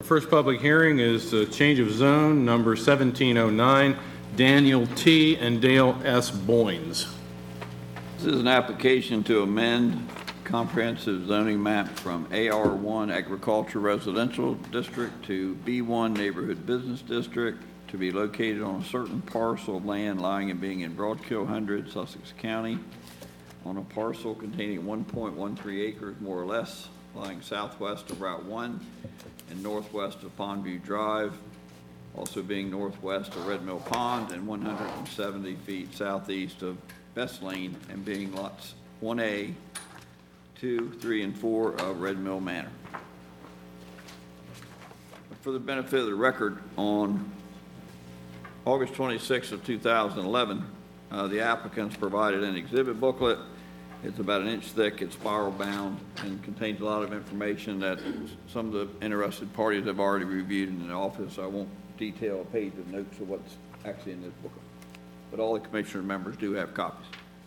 First public hearing is change of zone number 1709, Daniel T. and Dale S. Boynes. This is an application to amend comprehensive zoning map from AR1 Agriculture Residential District to B1 Neighborhood Business District to be located on a certain parcel of land lying and being in Broadkill 100, Sussex County, on a parcel containing 1.13 acres, more or less, lying southwest of Route 1 and northwest of Pondview Drive, also being northwest of Red Mill Pond and 170 feet southeast of Best Lane, and being lots 1A, 2, 3, and 4 of Red Mill Manor. For the benefit of the record, on August 26th of 2011, the applicants provided an exhibit booklet. It's about an inch thick, it's spiral bound, and contains a lot of information that some of the interested parties have already reviewed in the office. I won't detail a page of notes of what's actually in this booklet, but all the commissioner members do have copies.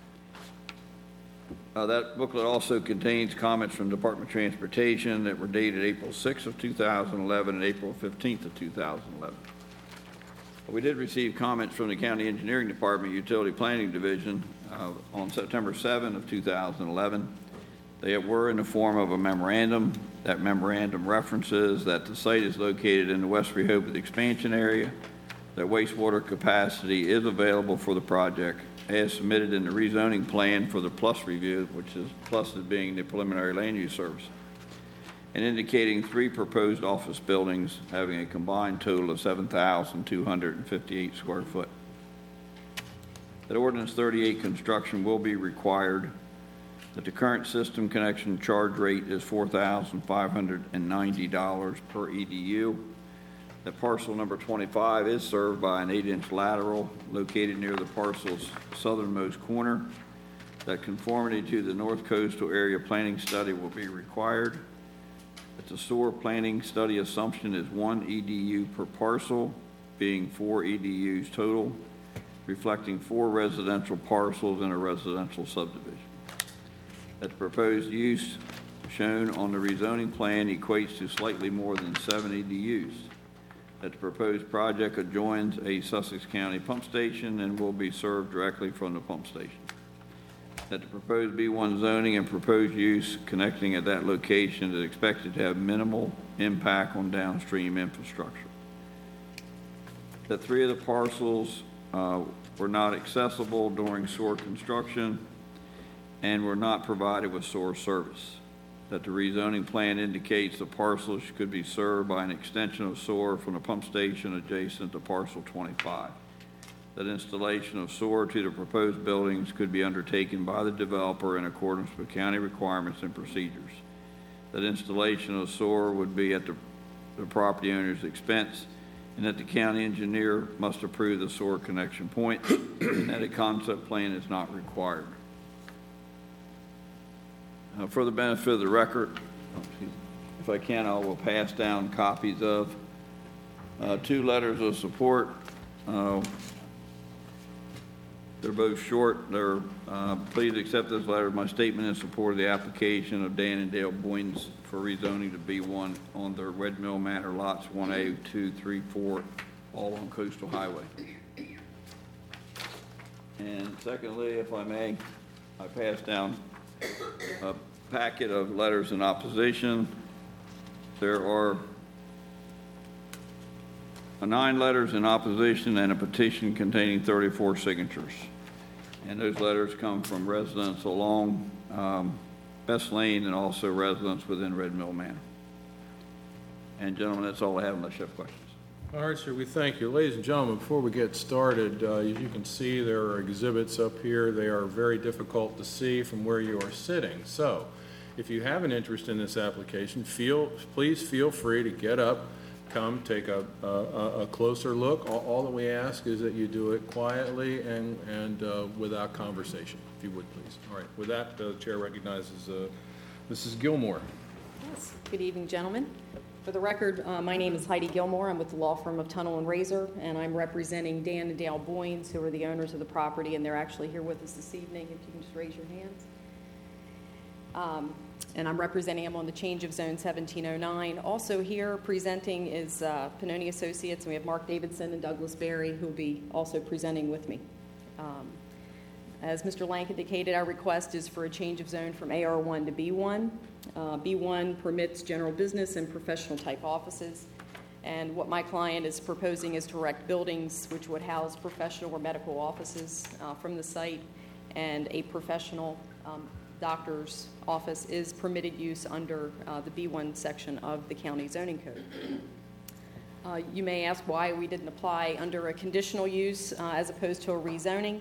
That booklet also contains comments from the Department of Transportation that were dated April 6th of 2011 and April 15th of 2011. We did receive comments from the County Engineering Department Utility Planning Division on September 7 of 2011. They were in the form of a memorandum. That memorandum references that the site is located in the West Rehoboth expansion area, that wastewater capacity is available for the project as submitted in the rezoning plan for the PLUS review, which is PLUS is being the preliminary land use service, and indicating 3 proposed office buildings having a combined total of 7,258 square foot. That Ordinance 38 construction will be required, that the current system connection charge rate is $4,590 per EDU, that parcel number 25 is served by an 8-inch lateral located near the parcel's southernmost corner, that conformity to the North Coastal Area Planning Study will be required, that the sewer planning study assumption is 1 EDU per parcel, being 4 EDUs total, reflecting 4 residential parcels in a residential subdivision. That the proposed use shown on the rezoning plan equates to slightly more than 7 EDUs. That the proposed project adjoins a Sussex County pump station and will be served directly from the pump station. That the proposed B1 zoning and proposed use connecting at that location is expected to have minimal impact on downstream infrastructure. That 3 of the parcels were not accessible during sewer construction and were not provided with sewer service. That the rezoning plan indicates the parcels could be served by an extension of sewer from the pump station adjacent to parcel 25. That installation of sewer to the proposed buildings could be undertaken by the developer in accordance with county requirements and procedures. That installation of sewer would be at the property owner's expense, and that the county engineer must approve the sewer connection point, and that a concept plan is not required. For the benefit of the record, if I can, I will pass down copies of 2 letters of support. They're both short. Please accept this letter as my statement in support of the application of Dan and Dale Boynes for rezoning to B1 on their Red Mill Manor lots 1A, 2, 3, 4, all on Coastal Highway. And secondly, if I may, I pass down a packet of letters in opposition. There are 9 letters in opposition and a petition containing 34 signatures. And those letters come from residents along Best Lane and also residents within Red Mill Manor. And gentlemen, that's all I have unless you have questions. All right, sir, we thank you. Ladies and gentlemen, before we get started, as you can see, there are exhibits up here. They are very difficult to see from where you are sitting. So if you have an interest in this application, please feel free to get up, come take a closer look. All that we ask is that you do it quietly and without conversation, if you would, please. All right, with that, the chair recognizes Mrs. Gilmore. Yes, good evening, gentlemen. For the record, my name is Heidi Gilmore. I'm with the law firm of Tunnel and Razor, and I'm representing Dan and Dale Boynes, who are the owners of the property, and they're actually here with us this evening, if you can just raise your hands. and I'm representing him on the change of zone 1709. Also here presenting is Pannoni Associates, and we have Mark Davidson and Douglas Berry, who will be also presenting with me. As Mr. Lank indicated, our request is for a change of zone from AR1 to B1. B1 permits general business and professional type offices, and what my client is proposing is to erect buildings which would house professional or medical offices from the site, and a professional doctor's office is permitted use under the B1 section of the county zoning code. You may ask why we didn't apply under a conditional use as opposed to a rezoning.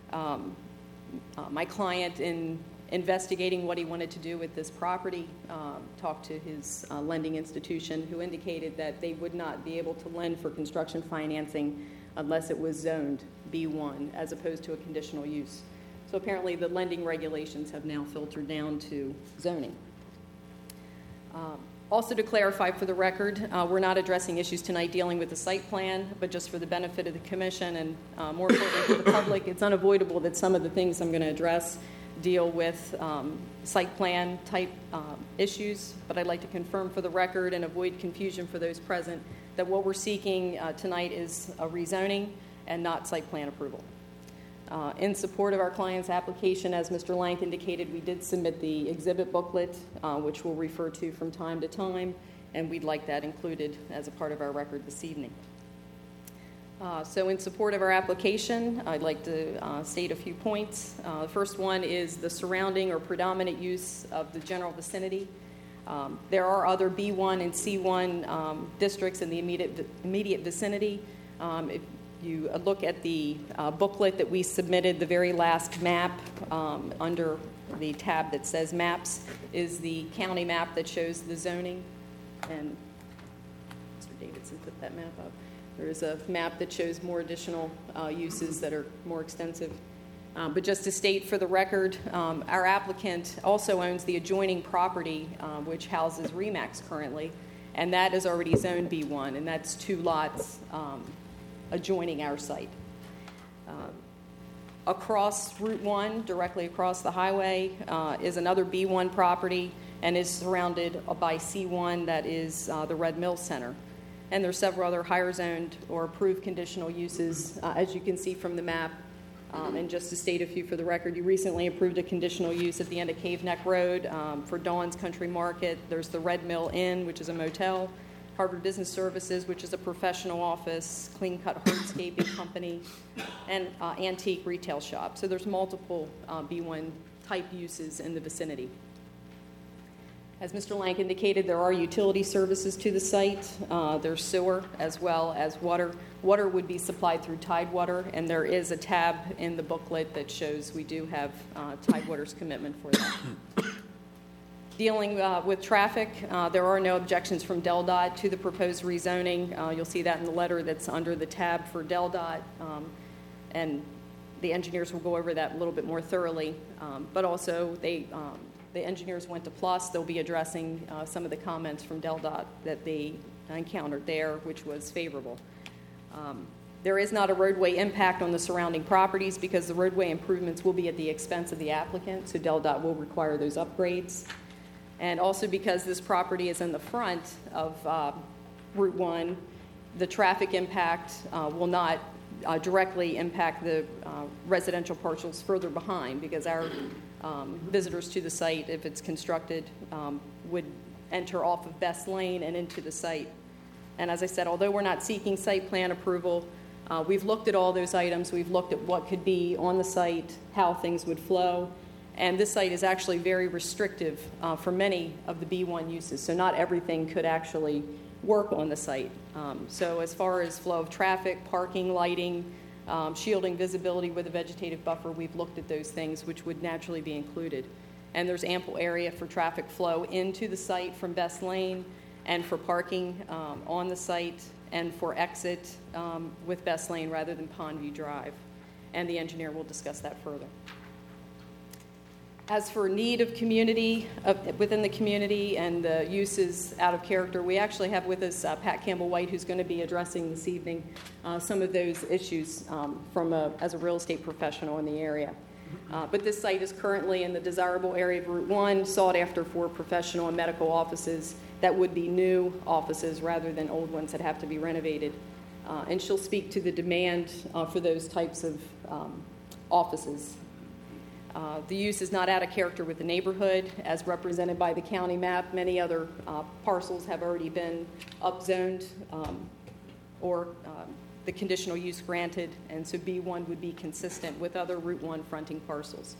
My client, in investigating what he wanted to do with this property, talked to his lending institution, who indicated that they would not be able to lend for construction financing unless it was zoned B1 as opposed to a conditional use. So apparently the lending regulations have now filtered down to zoning. Also, to clarify for the record, we're not addressing issues tonight dealing with the site plan, but just for the benefit of the commission and more importantly for the public, it's unavoidable that some of the things I'm going to address deal with site plan type issues, but I'd like to confirm for the record and avoid confusion for those present that what we're seeking tonight is a rezoning and not site plan approval. In support of our client's application, as Mr. Lank indicated, we did submit the exhibit booklet, which we'll refer to from time to time, and we'd like that included as a part of our record this evening. So in support of our application, I'd like to state a few points. The first one is the surrounding or predominant use of the general vicinity. There are other B1 and C1 districts in the immediate vicinity. If you look at the booklet that we submitted, the very last map under the tab that says maps is the county map that shows the zoning, and Mr. Davidson put that map up. There is a map that shows more additional uses that are more extensive. But just to state for the record, our applicant also owns the adjoining property which houses RE/MAX currently, and that is already zoned B1, and that's 2 lots adjoining our site. Across Route 1, directly across the highway, is another B1 property and is surrounded by C1, that is the Red Mill Center. And there's several other higher zoned or approved conditional uses, as you can see from the map. And just to state a few for the record, you recently approved a conditional use at the end of Cave Neck Road for Dawn's Country Market. There's the Red Mill Inn, which is a motel, Harvard Business Services, which is a professional office, Clean Cut Hardscaping Company, and antique retail shop. So there's multiple B1 type uses in the vicinity. As Mr. Lank indicated, there are utility services to the site. There's sewer as well as water. Water would be supplied through Tidewater, and there is a tab in the booklet that shows we do have Tidewater's commitment for that. Dealing with traffic, there are no objections from DelDOT to the proposed rezoning. You'll see that in the letter that's under the tab for DelDOT, and the engineers will go over that a little bit more thoroughly. But also, the engineers went to PLUS. They'll be addressing some of the comments from DelDOT that they encountered there, which was favorable. There is not a roadway impact on the surrounding properties because the roadway improvements will be at the expense of the applicant, so DelDOT will require those upgrades. And also because this property is in the front of Route 1, the traffic impact will not directly impact the residential parcels further behind, because our visitors to the site, if it's constructed, would enter off of Best Lane and into the site. And as I said, although we're not seeking site plan approval, we've looked at all those items. We've looked at what could be on the site, how things would flow. And this site is actually very restrictive for many of the B1 uses, so not everything could actually work on the site. So as far as flow of traffic, parking, lighting, shielding visibility with a vegetative buffer, we've looked at those things which would naturally be included. And there's ample area for traffic flow into the site from Best Lane, and for parking on the site, and for exit with Best Lane rather than Pondview Drive. And the engineer will discuss that further. As for need of community, within the community and the uses out of character, we actually have with us Pat Campbell-White, who's going to be addressing this evening some of those issues as a real estate professional in the area. But this site is currently in the desirable area of Route 1, sought after for professional and medical offices that would be new offices rather than old ones that have to be renovated. And she'll speak to the demand for those types of offices. The use is not out of character with the neighborhood, as represented by the county map. Many other parcels have already been upzoned or the conditional use granted, and so B1 would be consistent with other Route 1 fronting parcels.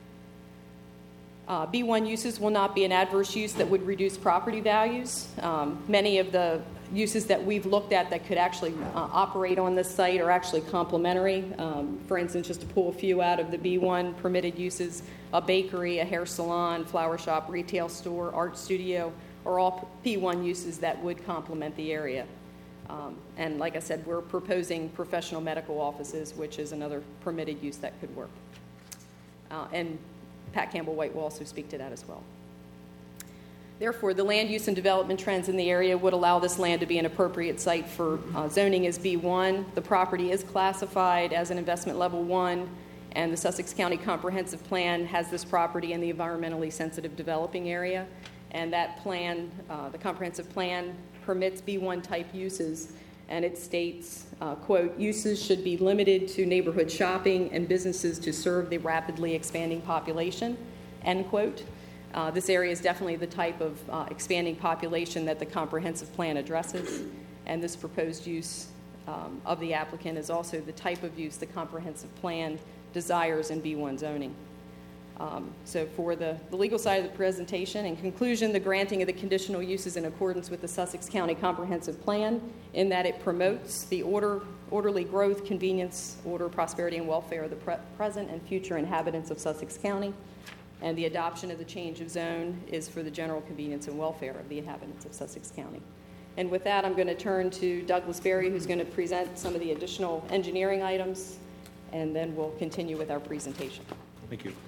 B1 uses will not be an adverse use that would reduce property values. Many of the uses that we've looked at that could actually operate on this site are actually complementary. For instance, just to pull a few out of the B1 permitted uses, a bakery, a hair salon, flower shop, retail store, art studio are all B1 uses that would complement the area. And like I said, we're proposing professional medical offices, which is another permitted use that could work. And Pat Campbell-White will also speak to that as well. Therefore, the land use and development trends in the area would allow this land to be an appropriate site for zoning as B1. The property is classified as an investment level 1, and the Sussex County Comprehensive Plan has this property in the environmentally sensitive developing area. And that plan, the comprehensive plan, permits B1 type uses, and it states, quote, uses should be limited to neighborhood shopping and businesses to serve the rapidly expanding population, end quote. This area is definitely the type of expanding population that the comprehensive plan addresses, and this proposed use of the applicant is also the type of use the comprehensive plan desires in B1 zoning. So for the legal side of the presentation, in conclusion, the granting of the conditional use is in accordance with the Sussex County Comprehensive Plan in that it promotes the orderly growth, convenience, order, prosperity, and welfare of the present and future inhabitants of Sussex County. And the adoption of the change of zone is for the general convenience and welfare of the inhabitants of Sussex County. And with that, I'm going to turn to Douglas Berry, who's going to present some of the additional engineering items, and then we'll continue with our presentation. Thank you.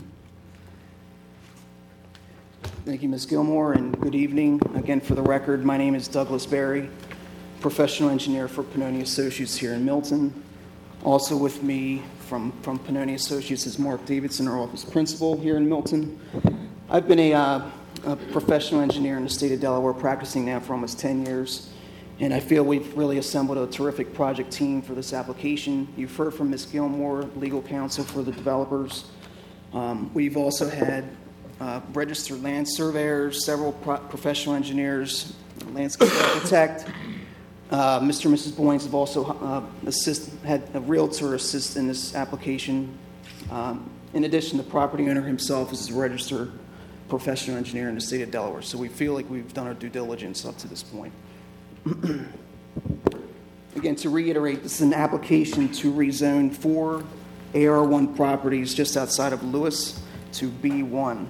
Thank you, Ms. Gilmore, and good evening. Again, for the record, my name is Douglas Berry, professional engineer for Pannoni Associates here in Milton. Also with me from Pannoni Associates is Mark Davidson, our office principal here in Milton. I've been a professional engineer in the state of Delaware, practicing now for almost 10 years, and I feel we've really assembled a terrific project team for this application. You've heard from Ms. Gilmore, legal counsel for the developers. We've also had registered land surveyors, several professional engineers, landscape architect. Mr. and Mrs. Boynes have also had a realtor assist in this application. In addition, the property owner himself is a registered professional engineer in the state of Delaware, so we feel like we've done our due diligence up to this point. Again, to reiterate, this is an application to rezone 4 AR1 properties just outside of Lewis to B1.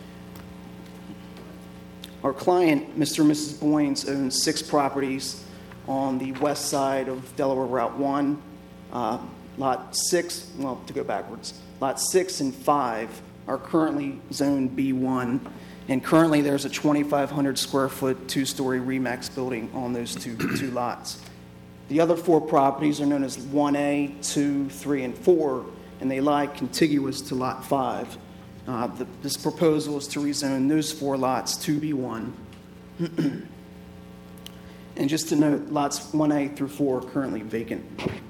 Our client, Mr. and Mrs. Boynes, owns 6 properties on the west side of Delaware Route 1. Lot 6, well, to go backwards, Lot 6 and 5 are currently zoned B1, and currently there's a 2,500 square foot 2-story RE/MAX building on those two lots. The other 4 properties are known as 1A, 2, 3, and 4, and they lie contiguous to Lot 5. This proposal is to rezone those 4 lots to B1. And just to note, lots 1A through 4 are currently vacant.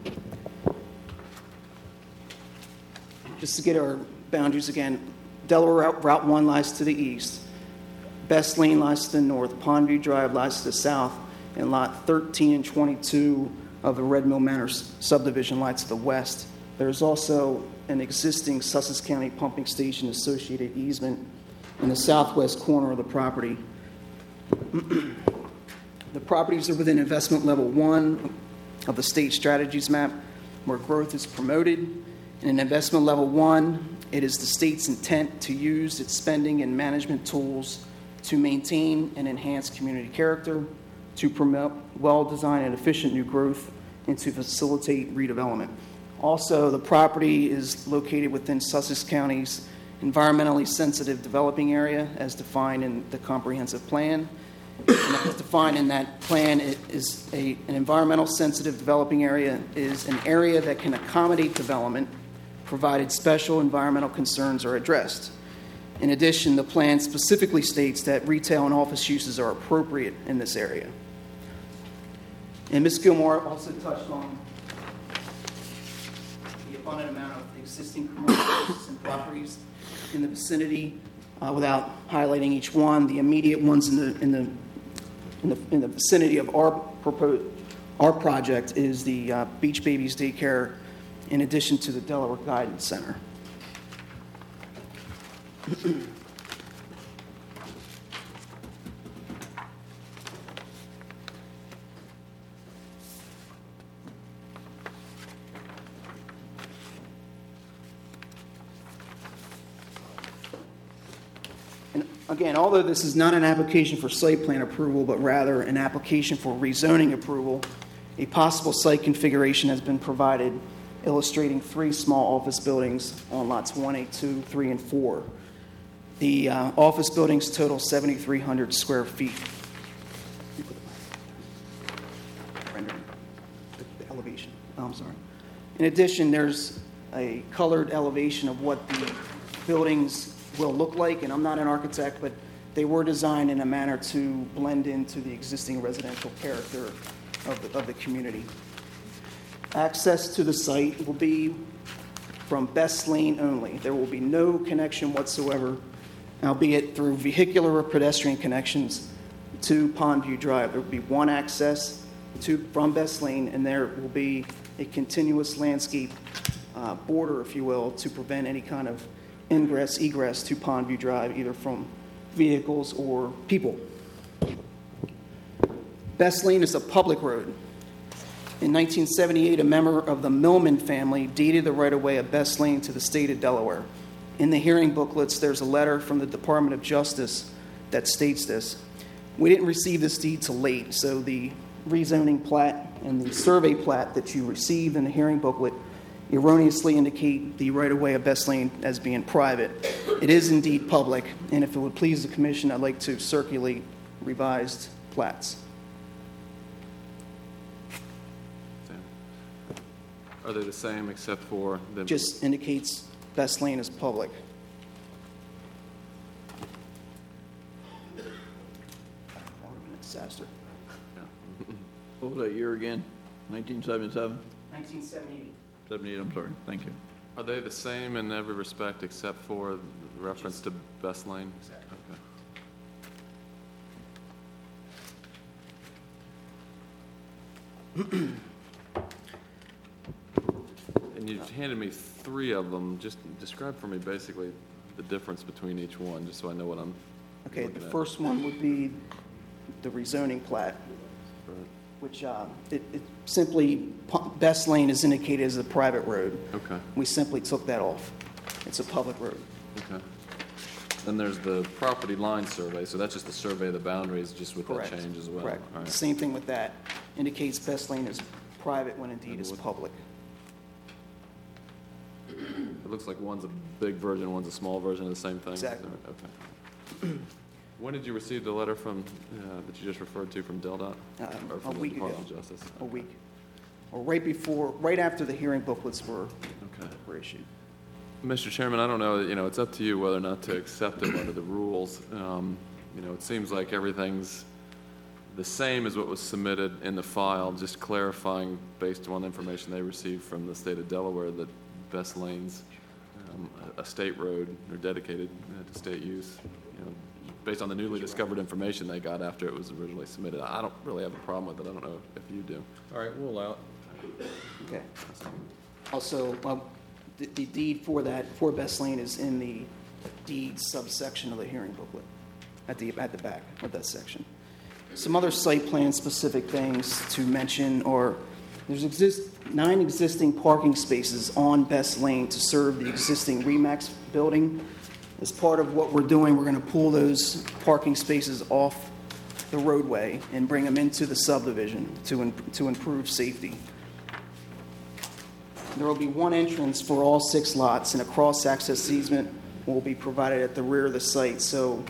Just to get our boundaries again, Delaware Route 1 lies to the east, Best Lane lies to the north, Pondview Drive lies to the south, and Lot 13 and 22 of the Red Mill Manor subdivision lie to the west. There's also an existing Sussex County pumping station associated easement in the southwest corner of the property. The properties are within investment level 1 of the state strategies map, where growth is promoted. And in investment level 1, it is the state's intent to use its spending and management tools to maintain and enhance community character, to promote well-designed and efficient new growth, and to facilitate redevelopment. Also, the property is located within Sussex County's environmentally sensitive developing area as defined in the comprehensive plan. And as defined in that plan, it is an environmental sensitive developing area is an area that can accommodate development provided special environmental concerns are addressed. In addition, the plan specifically states that retail and office uses are appropriate in this area. And Ms. Gilmore also touched on the abundant amount of existing commercial uses and properties in the vicinity. Without highlighting each one, the immediate ones in the vicinity of our project is the Beach Babies Daycare, in addition to the Delaware Guidance Center. And again, although this is not an application for site plan approval, but rather an application for rezoning approval, a possible site configuration has been provided illustrating 3 small office buildings on lots 1A, 2, 3, and 4. The office buildings total 7,300 square feet. The elevation. Oh, I'm sorry. In addition, there's a colored elevation of what the buildings will look like, and I'm not an architect, but they were designed in a manner to blend into the existing residential character of the community. Access to the site will be from Best Lane only. There will be no connection whatsoever, albeit through vehicular or pedestrian connections, to Pondview Drive. There will be one access from Best Lane, and there will be a continuous landscape border, if you will, to prevent any kind of ingress, egress to Pondview Drive, either from vehicles or people. Best Lane is a public road. In 1978, a member of the Millman family deeded the right-of-way of Best Lane to the state of Delaware. In the hearing booklets, there's a letter from the Department of Justice that states this. We didn't receive this deed till late, so the rezoning plat and the survey plat that you received in the hearing booklet erroneously indicate the right-of-way of Best Lane as being private. It is indeed public, and if it would please the commission, I'd like to circulate revised plats. Are they the same except for the... Just indicates Best Lane is public. Disaster. What was that year again? 1977? 1978. 78, I'm sorry. Thank you. Are they the same in every respect except for the reference to Best Lane? Exactly. Okay. And you handed me 3 of them. Just describe for me basically the difference between each one, just so I know what I'm Okay, looking the at. first one would be the rezoning plat, Right. which it simply, Best Lane is indicated as a private road. Okay, We simply took that off. It's a public road. okay. Then there's the property line survey, so that's just the survey of the boundaries, just with that Correct. change as well. Correct. All right. Same thing with that. Indicates Best Lane is private when indeed is public. It looks like one's a big version, one's a small version of the same thing? Exactly. Okay. When did you receive the letter from, that you just referred to from DelDOT? Or A from the week ago. Department of Justice? A week. Or right after the hearing booklets were issued. Mr. Chairman, I don't know, it's up to you whether or not to accept it under the rules. It seems like everything's the same as what was submitted in the file, just clarifying based on information they received from the state of Delaware that Best Lane's a state road or dedicated to state use, based on the newly discovered information they got after it was originally submitted. I don't really have a problem with it. I don't know if you do. All right, we'll allow it. Okay. Also, the deed for Best Lane is in the deed subsection of the hearing booklet at the back of that section. Some other site plan specific things to mention are there's 9 existing parking spaces on Best Lane to serve the existing RE/MAX building. As part of what we're doing, we're going to pull those parking spaces off the roadway and bring them into the subdivision to improve safety. There will be one entrance for all 6 lots, and a cross-access easement will be provided at the rear of the site, so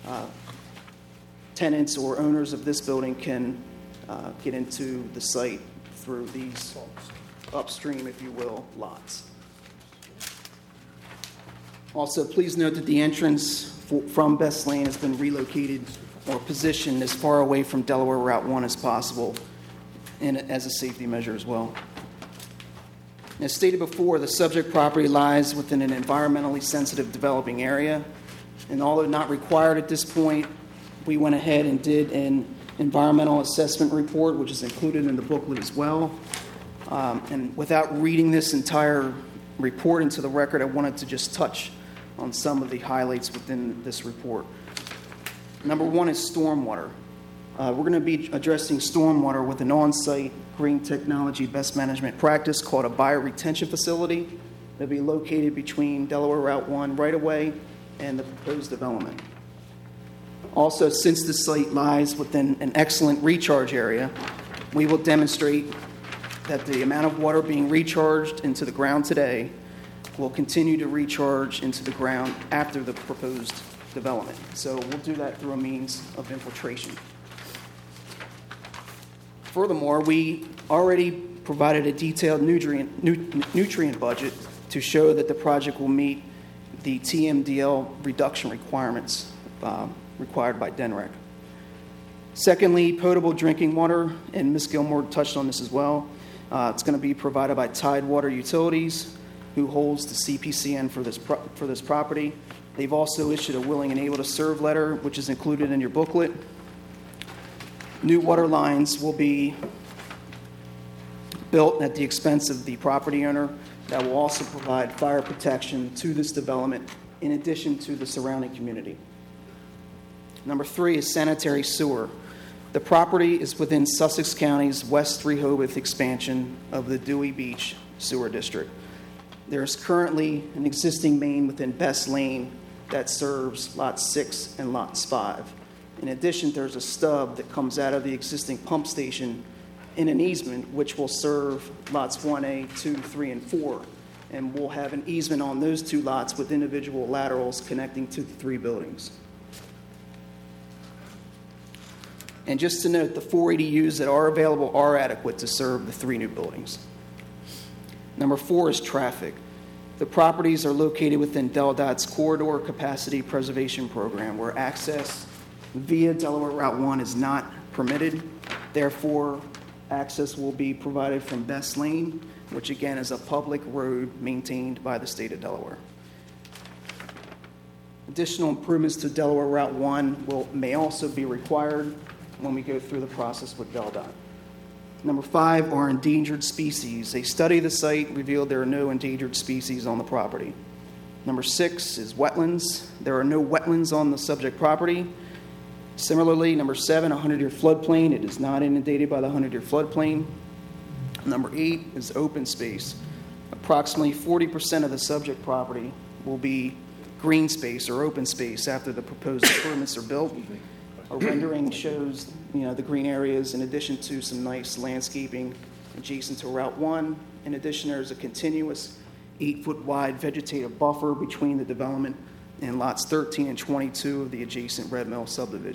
tenants or owners of this building can get into the site through these upstream, if you will, lots. Also, please note that the entrance from Best Lane has been relocated or positioned as far away from Delaware Route 1 as possible, and as a safety measure as well. As stated before, the subject property lies within an environmentally sensitive developing area, and although not required at this point, we went ahead and did an environmental assessment report, which is included in the booklet as well. And without reading this entire report into the record, I wanted to just touch on some of the highlights within this report. Number one is stormwater. We're going to be addressing stormwater with an on-site green technology best management practice called a bioretention facility. That'll be located between Delaware Route 1 right-of-way and the proposed development. Also, since the site lies within an excellent recharge area, we will demonstrate that the amount of water being recharged into the ground today will continue to recharge into the ground after the proposed development. So we'll do that through a means of infiltration. Furthermore, we already provided a detailed nutrient budget to show that the project will meet the TMDL reduction requirements required by DNREC. Secondly, potable drinking water, and Ms. Gilmore touched on this as well. It's going to be provided by Tidewater Utilities, who holds the CPCN for this property. They've also issued a willing and able to serve letter, which is included in your booklet. New water lines will be built at the expense of the property owner that will also provide fire protection to this development in addition to the surrounding community. Number three is sanitary sewer. The property is within Sussex County's West Rehoboth expansion of the Dewey Beach Sewer District. There is currently an existing main within Best Lane that serves Lots 6 and Lots 5. In addition, there's a stub that comes out of the existing pump station in an easement which will serve Lots 1A, 2, 3, and 4. And we'll have an easement on those two lots with individual laterals connecting to the three buildings. And just to note, the 4 ADUs that are available are adequate to serve the three new buildings. Number 4 is traffic. The properties are located within DelDOT's Corridor Capacity Preservation Program, where access via Delaware Route 1 is not permitted. Therefore, access will be provided from Best Lane, which again is a public road maintained by the state of Delaware. Additional improvements to Delaware Route 1 may also be required when we go through the process with DelDOT. Number 5 are endangered species. A study of the site revealed there are no endangered species on the property. Number 6 is wetlands. There are no wetlands on the subject property. Similarly, number 7, 100-year floodplain. It is not inundated by the 100-year floodplain. Number 8 is open space. Approximately 40% of the subject property will be green space or open space after the proposed improvements are built. A rendering shows, the green areas in addition to some nice landscaping adjacent to Route 1. In addition, there's a continuous 8-foot wide vegetative buffer between the development and lots 13 and 22 of the adjacent Red Mill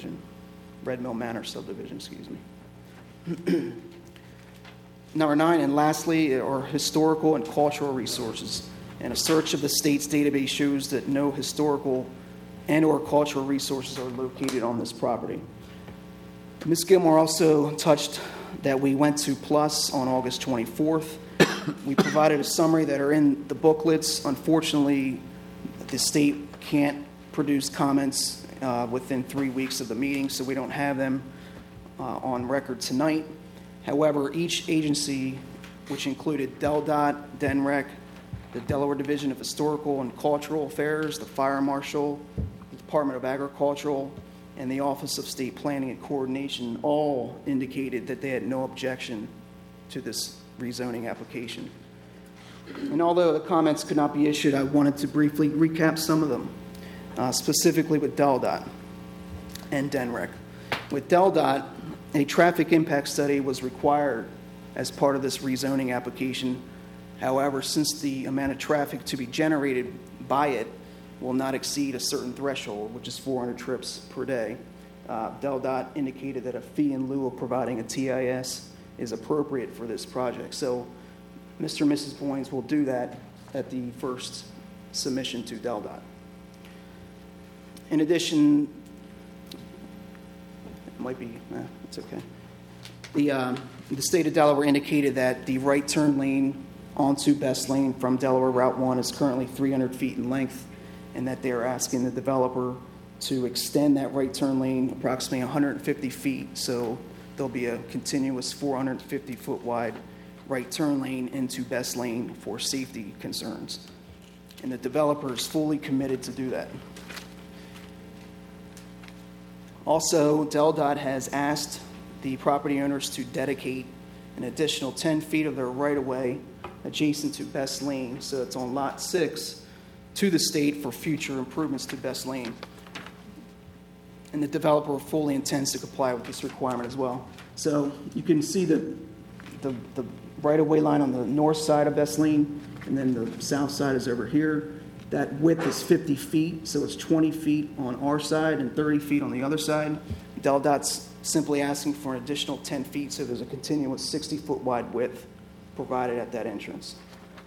Manor subdivision, excuse me. Number 9, and lastly, are historical and cultural resources. And a search of the state's database shows that no historical and or cultural resources are located on this property. Ms. Gilmore also touched that we went to Plus on August 24th. We provided a summary that are in the booklets. Unfortunately, the state can't produce comments within 3 weeks of the meeting, so we don't have them on record tonight. However, each agency, which included DelDOT, DNREC, the Delaware Division of Historical and Cultural Affairs, the Fire Marshal, the Department of Agricultural, and the Office of State Planning and Coordination, all indicated that they had no objection to this rezoning application. And although the comments could not be issued, I wanted to briefly recap some of them, specifically with DelDOT and DNREC. With DelDOT, a traffic impact study was required as part of this rezoning application. However, since the amount of traffic to be generated by it will not exceed a certain threshold, which is 400 trips per day, DelDOT indicated that a fee in lieu of providing a TIS is appropriate for this project. So Mr. and Mrs. Boynes will do that at the first submission to DelDOT. In addition, it might be, it's okay. The state of Delaware indicated that the right turn lane onto Best Lane from Delaware Route 1 is currently 300 feet in length, and that they are asking the developer to extend that right turn lane approximately 150 feet. So there'll be a continuous 450-foot wide right turn lane into Best Lane for safety concerns. And the developer is fully committed to do that. Also, DelDOT has asked the property owners to dedicate an additional 10 feet of their right-of-way adjacent to Best Lane, so it's on Lot 6, to the state for future improvements to Best Lane. And the developer fully intends to comply with this requirement as well. So you can see the right-of-way line on the north side of Best Lane, and then the south side is over here. That width is 50 feet, so it's 20 feet on our side and 30 feet on the other side. DelDOT's simply asking for an additional 10 feet, so there's a continuous 60-foot wide width provided at that entrance.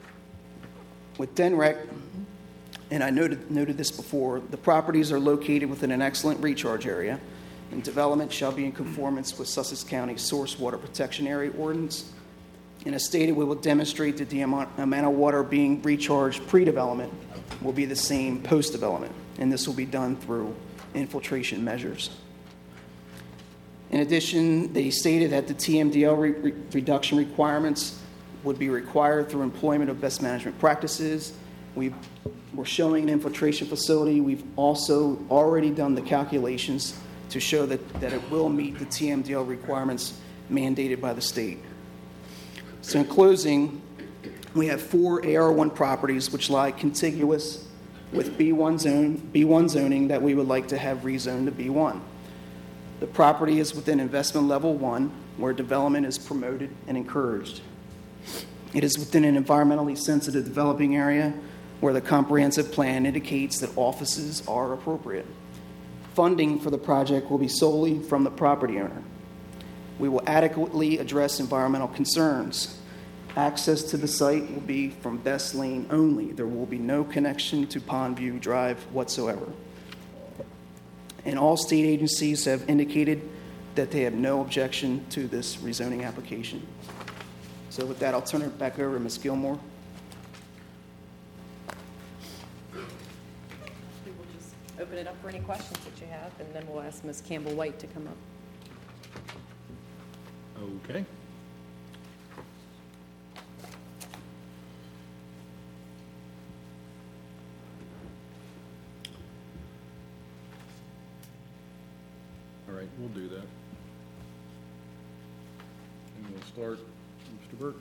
With DENREC, and I noted this before, the properties are located within an excellent recharge area, and development shall be in conformance with Sussex County's Source Water Protection Area Ordinance. And as stated, we will demonstrate that the amount of water being recharged pre-development will be the same post-development, and this will be done through infiltration measures. In addition, they stated that the TMDL reduction requirements would be required through employment of best management practices. We're showing an infiltration facility. We've also already done the calculations to show that it will meet the TMDL requirements mandated by the state. So in closing, we have 4 AR1 properties which lie contiguous with B1 zoning that we would like to have rezoned to B1. The property is within investment level 1, where development is promoted and encouraged. It is within an environmentally sensitive developing area where the comprehensive plan indicates that offices are appropriate. Funding for the project will be solely from the property owner. We will adequately address environmental concerns. Access to the site will be from Best Lane only. There will be no connection to Pondview Drive whatsoever. And all state agencies have indicated that they have no objection to this rezoning application. So with that, I'll turn it back over to Ms. Gilmore. We will just open it up for any questions that you have, and then we'll ask Ms. Campbell-White to come up. Okay. All right, we'll do that. And we'll start, Mr. Burke.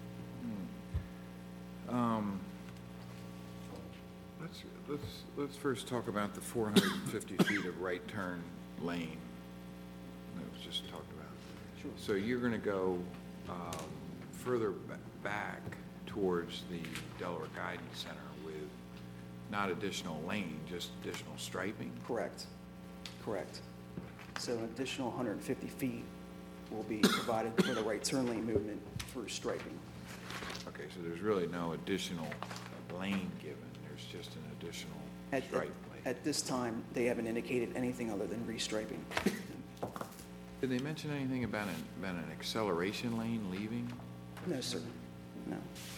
Let's first talk about the 450 feet of right turn lane that was just talked about. Sure. So you're going to go further back towards the Delaware Guidance Center with not additional lane, just additional striping? Correct. So an additional 150 feet will be provided for the right turn lane movement through striping. Okay, so there's really no additional lane given, there's just an additional stripe lane. At this time, they haven't indicated anything other than restriping. Did they mention anything about an acceleration lane leaving? No, sir. No.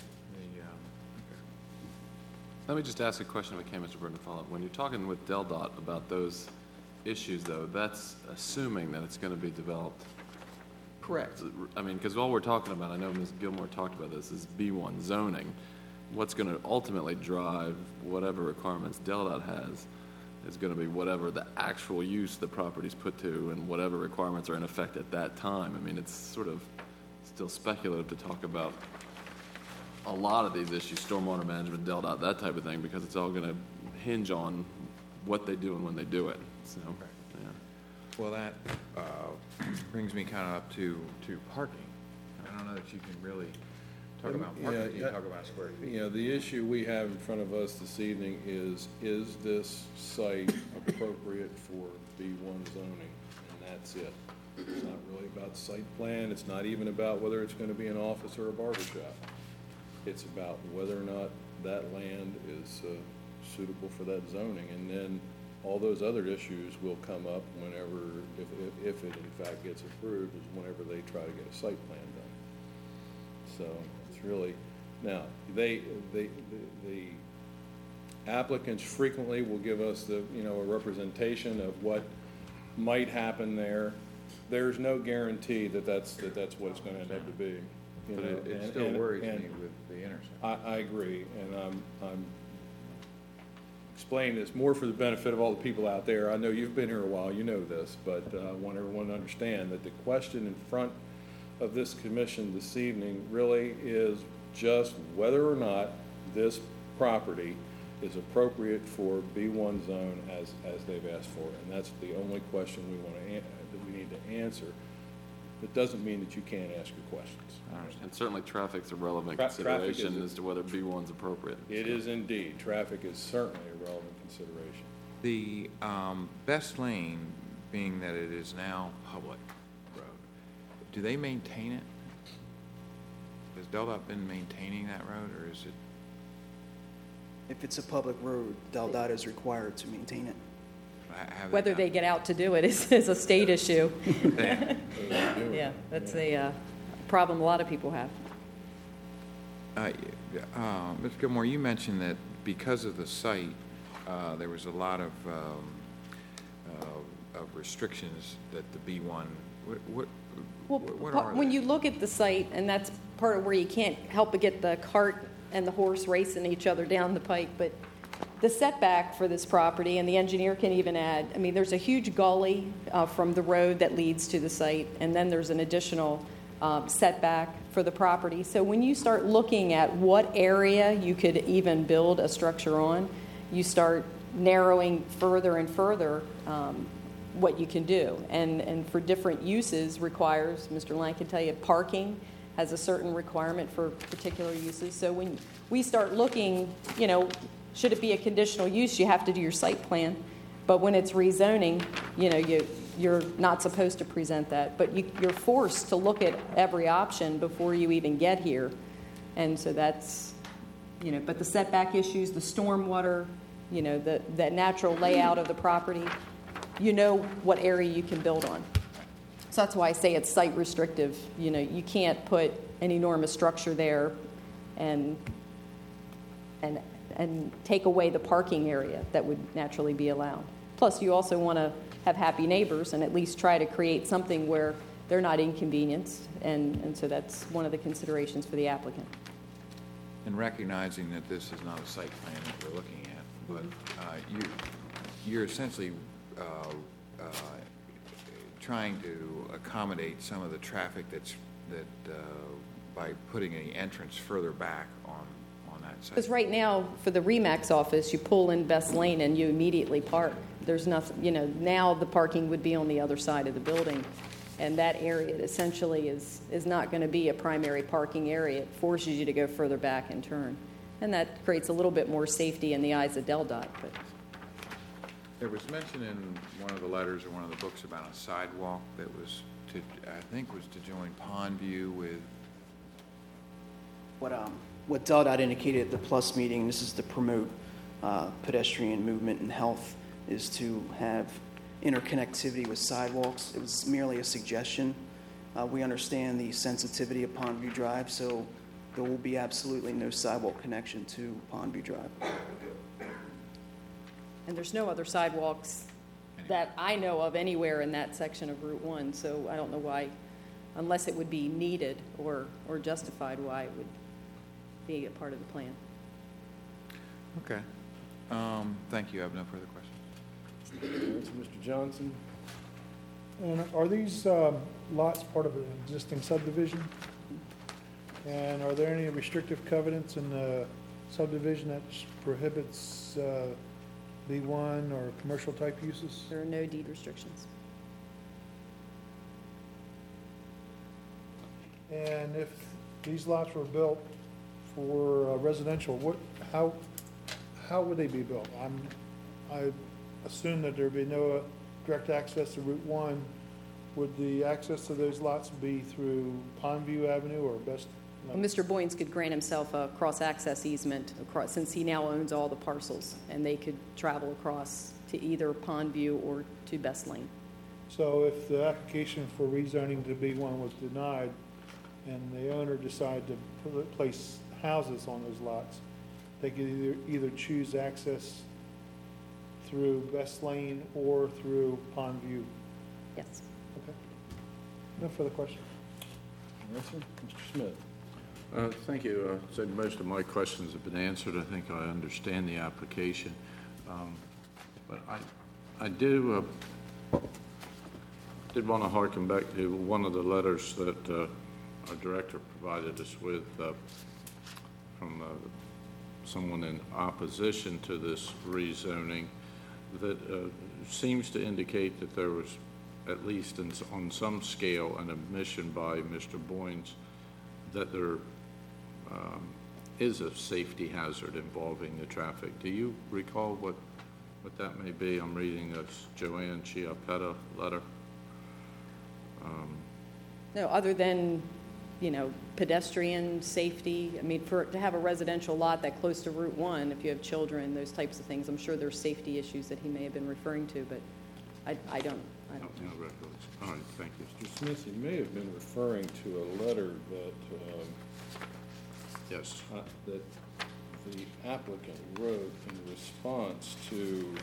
Let me just ask a question if I can, Mr. Burton, to follow up. When you're talking with DelDOT about those issues, though, that's assuming that it's going to be developed. Correct. I mean, because all we're talking about, I know Ms. Gilmore talked about this, is B1 zoning. What's going to ultimately drive whatever requirements DelDOT has is going to be whatever the actual use the property's put to and whatever requirements are in effect at that time. I mean, it's sort of still speculative to talk about a lot of these issues, stormwater management, DelDOT, that type of thing, because it's all going to hinge on what they do and when they do it. So, yeah. Well, that brings me kind of up to parking. I don't know that you can really talk about parking, you talk about square feet. You know, the issue we have in front of us this evening is this site appropriate for B1 zoning? And that's it. It's not really about site plan. It's not even about whether it's going to be an office or a barber shop. It's about whether or not that land is suitable for that zoning. And then all those other issues will come up whenever, if it in fact gets approved, is whenever they try to get a site plan done. So it's really, now, the applicants frequently will give us a representation of what might happen there. There's no guarantee that that's what it's going to end up to be. But it still worries me with the intersection. I agree, and I'm explaining this more for the benefit of all the people out there. I know you've been here a while, you know this, but I want everyone to understand that the question in front of this commission this evening really is just whether or not this property is appropriate for B1 zone as they've asked for, and that's the only question that we need to answer. It doesn't mean that you can't ask your questions. And certainly traffic's a relevant Traffic consideration is- as to whether B1's appropriate. It is indeed. Traffic is certainly a relevant consideration. The best lane, being that it is now public road, do they maintain it? Has DelDOT been maintaining that road, or is it? If it's a public road, DelDOT is required to maintain it. have Whether done- they get out to do it is a state issue. They- Yeah, that's a problem a lot of people have. Mr. Gilmore, you mentioned that because of the site, there was a lot of restrictions that the B1, what are When they? you look at the site, and that's part of where you can't help but get the cart and the horse racing each other down the pike, but the setback for this property, and the engineer can even add, I mean, there's a huge gully from the road that leads to the site, and then there's an additional setback for the property. So when you start looking at what area you could even build a structure on, you start narrowing further and further what you can do. And for different uses requires, Mr. Lang can tell you, parking has a certain requirement for particular uses. So when we start looking, should it be a conditional use, you have to do your site plan. But when it's rezoning, you're not supposed to present that. But you're forced to look at every option before you even get here. And so that's, but the setback issues, the stormwater, the natural layout of the property, what area you can build on. So that's why I say it's site restrictive. You can't put an enormous structure there and take away the parking area that would naturally be allowed. Plus, you also want to have happy neighbors and at least try to create something where they're not inconvenienced, and so that's one of the considerations for the applicant. And recognizing that this is not a site plan that we're looking at, but you're essentially trying to accommodate some of the traffic that by putting an entrance further back on that site. Because right now, for the RE/MAX office, you pull in Best Lane and you immediately park. There's nothing, now the parking would be on the other side of the building. And that area essentially is not going to be a primary parking area. It forces you to go further back and turn. And that creates a little bit more safety in the eyes of DelDOT. But There was mention in one of the letters or one of the books about a sidewalk that was to join Pondview with. What DelDOT indicated at the Plus meeting, this is to promote pedestrian movement and health, is to have interconnectivity with sidewalks. It was merely a suggestion. We understand the sensitivity of Pondview Drive, so there will be absolutely no sidewalk connection to Pondview Drive. And there's no other sidewalks that I know of anywhere in that section of Route 1, so I don't know why, unless it would be needed or justified, why it would be a part of the plan. Okay. Thank you. I have no further questions. Mr. Johnson? And are these lots part of an existing subdivision? And are there any restrictive covenants in the subdivision that prohibits B1 or commercial type uses? There are no deed restrictions. And if these lots were built for residential, how would they be built? I assume that there'd be no direct access to Route 1. Would the access to those lots be through Pondview Avenue or Well, Mr. Boyens could grant himself a cross-access easement since he now owns all the parcels, and they could travel across to either Pondview or to Best Lane. So if the application for rezoning to B1 was denied and the owner decided to place houses on those lots, they could either choose access through Best Lane or through Pondview. Yes. Okay. No further questions. Yes, sir. Mr. Smith? Thank you. So most of my questions have been answered. I think I understand the application. But I did want to harken back to one of the letters that our director provided us with from someone in opposition to this rezoning that seems to indicate that there was, at least on some scale, an admission by Mr. Boyens that there is a safety hazard involving the traffic. Do you recall what that may be? I'm reading this Joanne Chiappetta letter. No, other than, pedestrian safety. I mean, to have a residential lot that close to Route 1, if you have children, those types of things, I'm sure there's safety issues that he may have been referring to, but I don't know. No recollection. All right, thank you. Mr. Smith, you may have been referring to a letter that Yes. that the applicant wrote in response to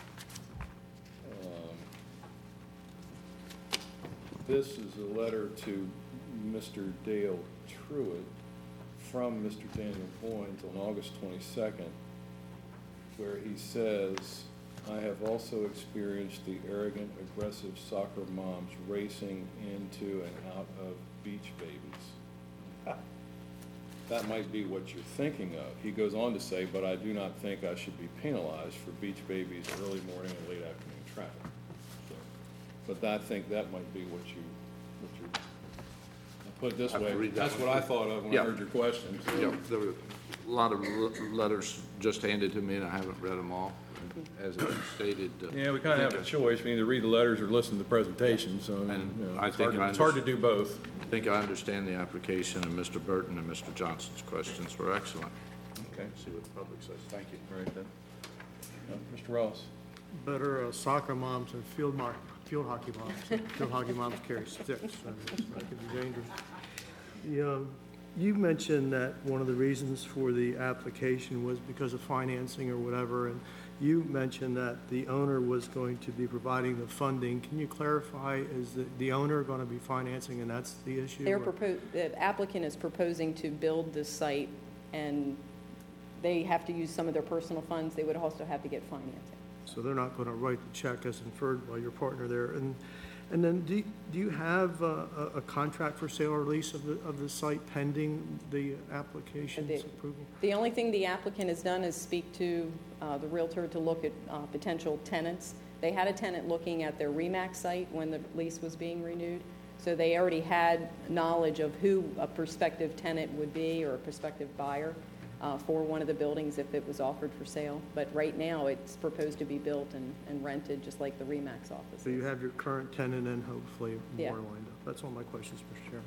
this is a letter to Mr. Dale Truitt from Mr. Daniel Boyens on August 22nd, where he says, I have also experienced the arrogant, aggressive soccer moms racing into and out of beach babies. That might be what you're thinking of. He goes on to say, but I do not think I should be penalized for beach babies' early morning and late afternoon traffic. So, but I think that might be what you're, I'll put it this I way, read that that's one what I too. thought of when Yeah. I heard your question. So. Yeah, there were a lot of letters just handed to me, and I haven't read them all. As I stated. Yeah, we kind of have a choice. We either read the letters or listen to the presentation, so And I it's think hard to do both. I think I understand the application, and Mr. Burton and Mr. Johnson's questions were excellent. Okay, See what the public says. Thank you. all right then. Mr. Ross? Better soccer moms and field hockey moms. Field hockey moms carry sticks, so that could be dangerous. You mentioned that one of the reasons for the application was because of financing or whatever, and you mentioned that the owner was going to be providing the funding. Can you clarify, is the owner going to be financing, and that's the issue? The applicant is proposing to build this site, and they have to use some of their personal funds. They would also have to get financing. So they're not going to write the check as inferred by your partner there. And then do you have a contract for sale or lease of the site pending the application's approval? The only thing the applicant has done is speak to the Realtor to look at potential tenants. They had a tenant looking at their RE/MAX site when the lease was being renewed, so they already had knowledge of who a prospective tenant would be or a prospective buyer for one of the buildings if it was offered for sale. But right now, it's proposed to be built and rented, just like the RE/MAX office. So you have your current tenant and hopefully Yeah. more lined up. That's all my questions, Mr. Chairman.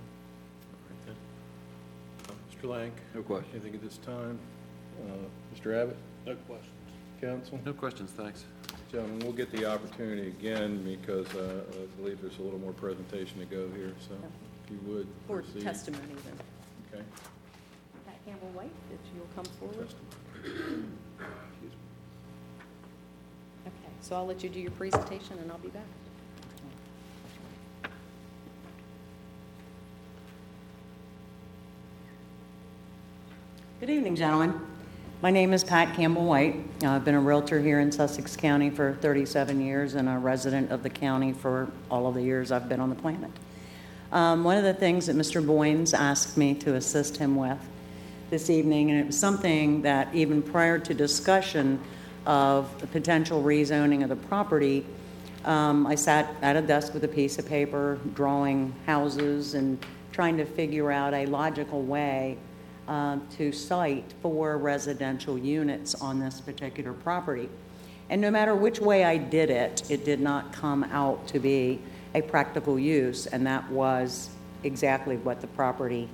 Mr. Lank? No question. Anything at this time? Mr. Abbott? No questions. Counsel? No questions, thanks. Gentlemen, we'll get the opportunity again because I believe there's a little more presentation to go here, so if you would Or proceed. testimony, then. Okay. Pat Campbell White, if you'll come forward. Okay, so I'll let you do your presentation, and I'll be back. Good evening, gentlemen. My name is Pat Campbell White. I've been a realtor here in Sussex County for 37 years and a resident of the county for all of the years I've been on the planet. One of the things that Mr. Boyens asked me to assist him with this evening, and it was something that even prior to discussion of the potential rezoning of the property, I sat at a desk with a piece of paper drawing houses and trying to figure out a logical way to site 4 residential units on this particular property. And no matter which way I did it, it did not come out to be a practical use, and that was exactly what the property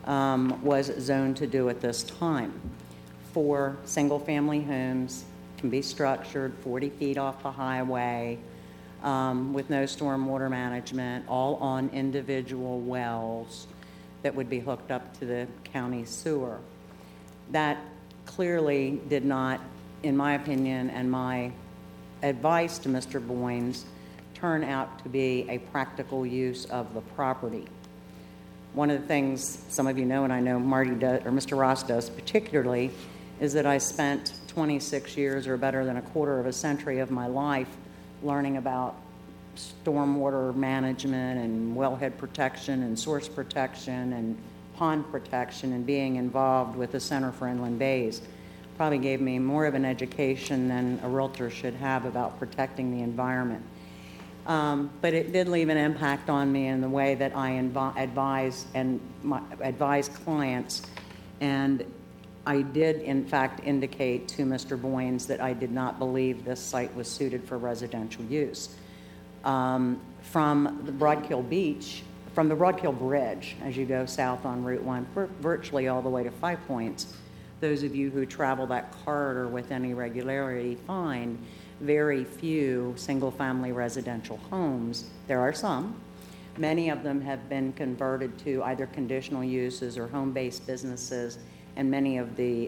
was zoned to do at this time. 4 single-family homes can be structured 40 feet off the highway with no stormwater management, all on individual wells that would be hooked up to the county sewer. That clearly did not, in my opinion and my advice to Mr. Boynes, turn out to be a practical use of the property. One of the things some of you know, and I know Marty does, or Mr. Ross does particularly, is that I spent 26 years or better than a quarter of a century of my life learning about stormwater management and wellhead protection and source protection and pond protection and being involved with the Center for Inland Bays. Probably gave me more of an education than a realtor should have about protecting the environment. But it did leave an impact on me in the way that I advise clients, and I did in fact indicate to Mr. Boynes that I did not believe this site was suited for residential use. From the Broadkill Beach, from the Broadkill Bridge, as you go south on Route 1, virtually all the way to Five Points, those of you who travel that corridor with any regularity find very few single-family residential homes. There are some. Many of them have been converted to either conditional uses or home-based businesses, and many of the,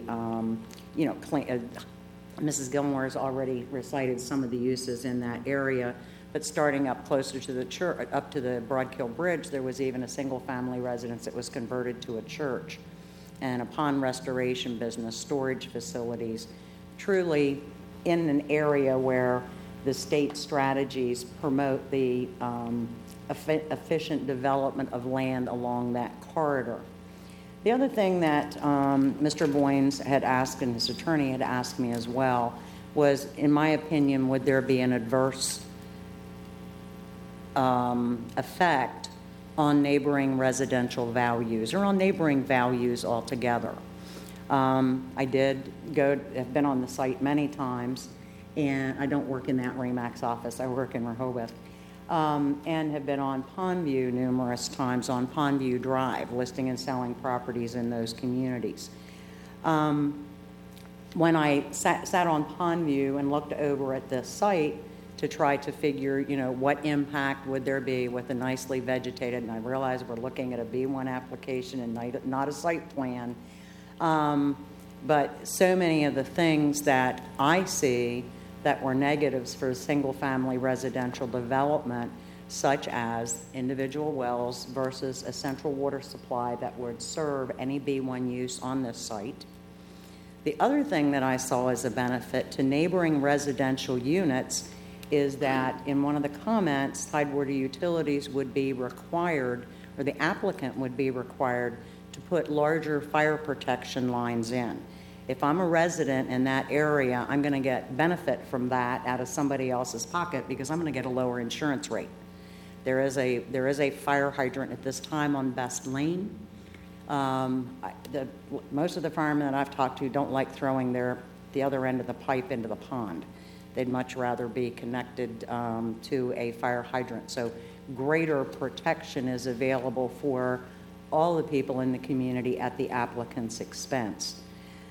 Mrs. Gilmore has already recited some of the uses in that area, but starting up closer to the church, up to the Broadkill Bridge, there was even a single-family residence that was converted to a church, and a pond restoration business, storage facilities, truly in an area where the state strategies promote the efficient development of land along that corridor. The other thing that Mr. Boynes had asked, and his attorney had asked me as well, was, in my opinion, would there be an adverse effect on neighboring residential values or on neighboring values altogether? I have been on the site many times, and I don't work in that RE/MAX office, I work in Rehoboth, and have been on Pondview numerous times, on Pondview Drive, listing and selling properties in those communities. When I sat on Pondview and looked over at this site to try to figure, what impact would there be with a nicely vegetated, and I realize we're looking at a B1 application and not a site plan, but so many of the things that I see that were negatives for single-family residential development, such as individual wells versus a central water supply that would serve any B1 use on this site. The other thing that I saw as a benefit to neighboring residential units is that in one of the comments, Tidewater Utilities would be required, or the applicant would be required, to put larger fire protection lines in. If I'm a resident in that area, I'm going to get benefit from that out of somebody else's pocket because I'm going to get a lower insurance rate. There is a fire hydrant at this time on Best Lane. Most of the firemen that I've talked to don't like throwing the other end of the pipe into the pond. They'd much rather be connected to a fire hydrant. So greater protection is available for all the people in the community at the applicant's expense.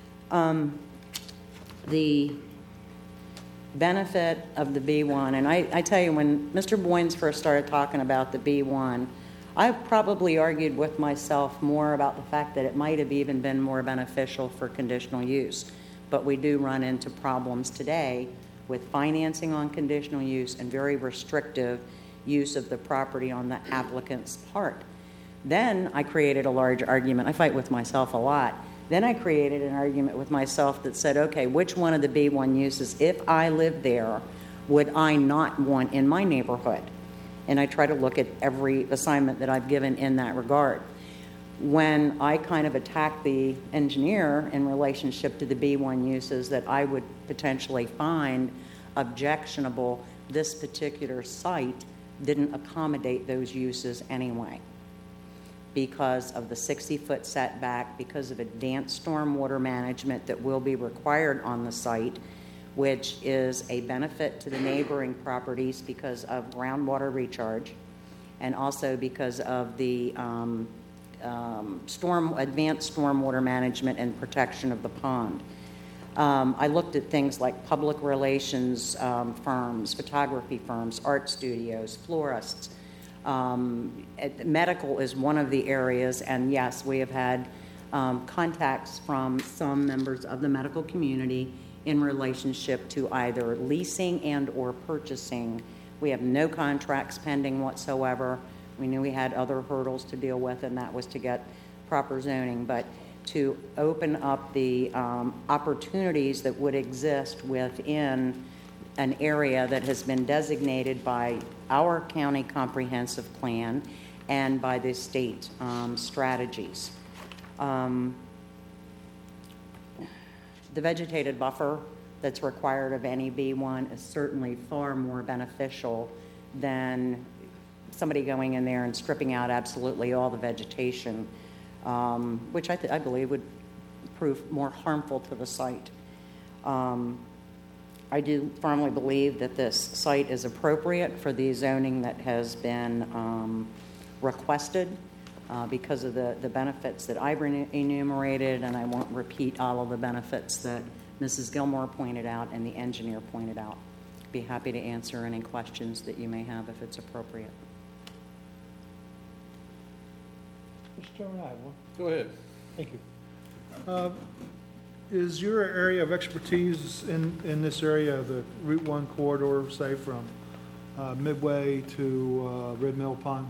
The benefit of the B1, and I tell you, when Mr. Boynes first started talking about the B1, I probably argued with myself more about the fact that it might have even been more beneficial for conditional use. But we do run into problems today with financing on conditional use and very restrictive use of the property on the applicant's part. Then I created a large argument. I fight with myself a lot. Then I created an argument with myself that said, okay, which one of the B1 uses, if I lived there, would I not want in my neighborhood? And I try to look at every assignment that I've given in that regard. When I kind of attack the engineer in relationship to the B1 uses that I would potentially find objectionable, this particular site didn't accommodate those uses anyway, because of the 60-foot setback, because of advanced stormwater management that will be required on the site, which is a benefit to the neighboring properties because of groundwater recharge, and also because of the advanced stormwater management and protection of the pond. I looked at things like public relations firms, photography firms, art studios, florists. Medical is one of the areas, and yes, we have had contacts from some members of the medical community in relationship to either leasing and or purchasing. We have no contracts pending whatsoever. We knew we had other hurdles to deal with, and that was to get proper zoning, but to open up the opportunities that would exist within an area that has been designated by our county comprehensive plan and by the state strategies. The vegetated buffer that's required of any B1 is certainly far more beneficial than somebody going in there and stripping out absolutely all the vegetation, which I believe would prove more harmful to the site. I do firmly believe that this site is appropriate for the zoning that has been requested because of the benefits that I've enumerated, and I won't repeat all of the benefits that Mrs. Gilmore pointed out and the engineer pointed out. Be happy to answer any questions that you may have if it's appropriate. Mr. Chairman, I have one. Go ahead. Thank you. Is your area of expertise in this area, the Route 1 corridor, say from Midway to Red Mill Pond?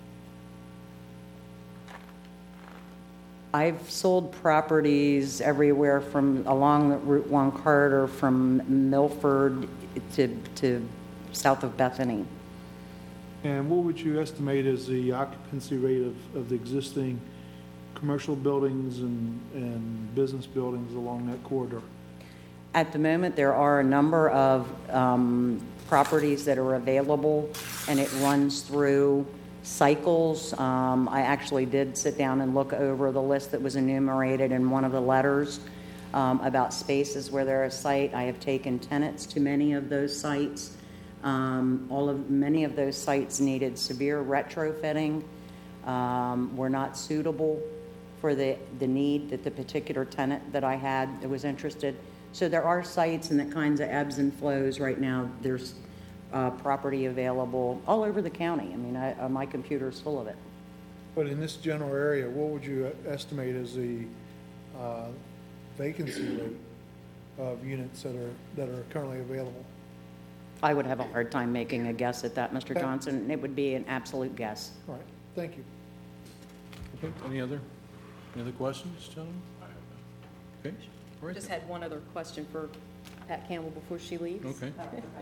I've sold properties everywhere along the Route 1 corridor from Milford to south of Bethany. And what would you estimate is the occupancy rate of the existing commercial buildings and business buildings along that corridor? At the moment, there are a number of properties that are available, and it runs through cycles. I actually did sit down and look over the list that was enumerated in one of the letters about spaces where there is site. I have taken tenants to many of those sites. Many of those sites needed severe retrofitting, were not suitable for the need that the particular tenant that I had that was interested. So there are sites and the kinds of ebbs and flows right now. There's property available all over the county. I mean, my computer's full of it. But in this general area, what would you estimate as the vacancy rate of units that are currently available? I would have a hard time making a guess at that, Mr. Okay. Johnson. It would be an absolute guess. All right, thank you. Okay, any other questions, gentlemen? Okay, all right. Just had one other question for Pat Campbell before she leaves. Okay.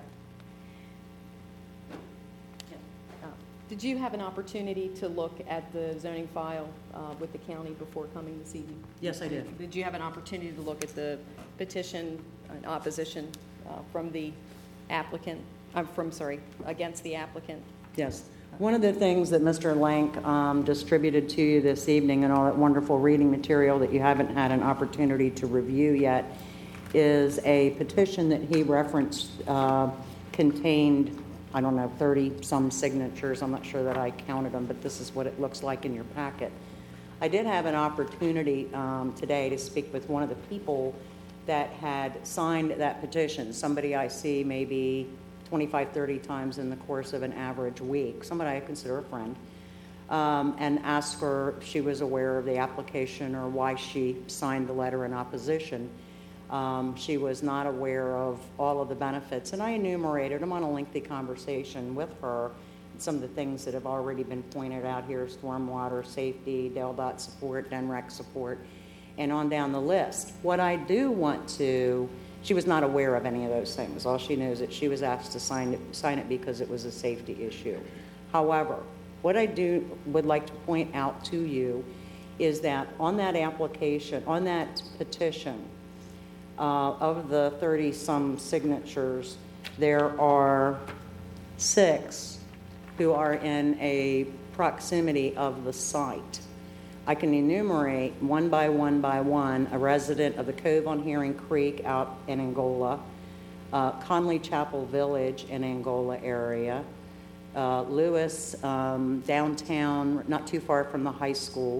Did you have an opportunity to look at the zoning file with the county before coming this evening? Yes, I did. Did you have an opportunity to look at the petition in opposition from the applicant, against the applicant? Yes. One of the things that Mr. Lank distributed to you this evening and all that wonderful reading material that you haven't had an opportunity to review yet is a petition that he referenced contained, 30-some signatures. I'm not sure that I counted them, but this is what it looks like in your packet. I did have an opportunity today to speak with one of the people that had signed that petition, somebody I see maybe 25, 30 times in the course of an average week, somebody I consider a friend, and asked her if she was aware of the application or why she signed the letter in opposition. She was not aware of all of the benefits, and I enumerated them on a lengthy conversation with her. Some of the things that have already been pointed out here: stormwater safety, DelDOT support, DNREC support, and on down the list. What I do want to, she was not aware of any of those things. All she knows is that she was asked to sign it because it was a safety issue. However, what I would like to point out to you is that on that application, on that petition, of the 30-some signatures, there are 6 who are in a proximity of the site. I can enumerate one by one a resident of the Cove on Herring Creek out in Angola, Conley Chapel Village in Angola area, Lewis downtown, not too far from the high school,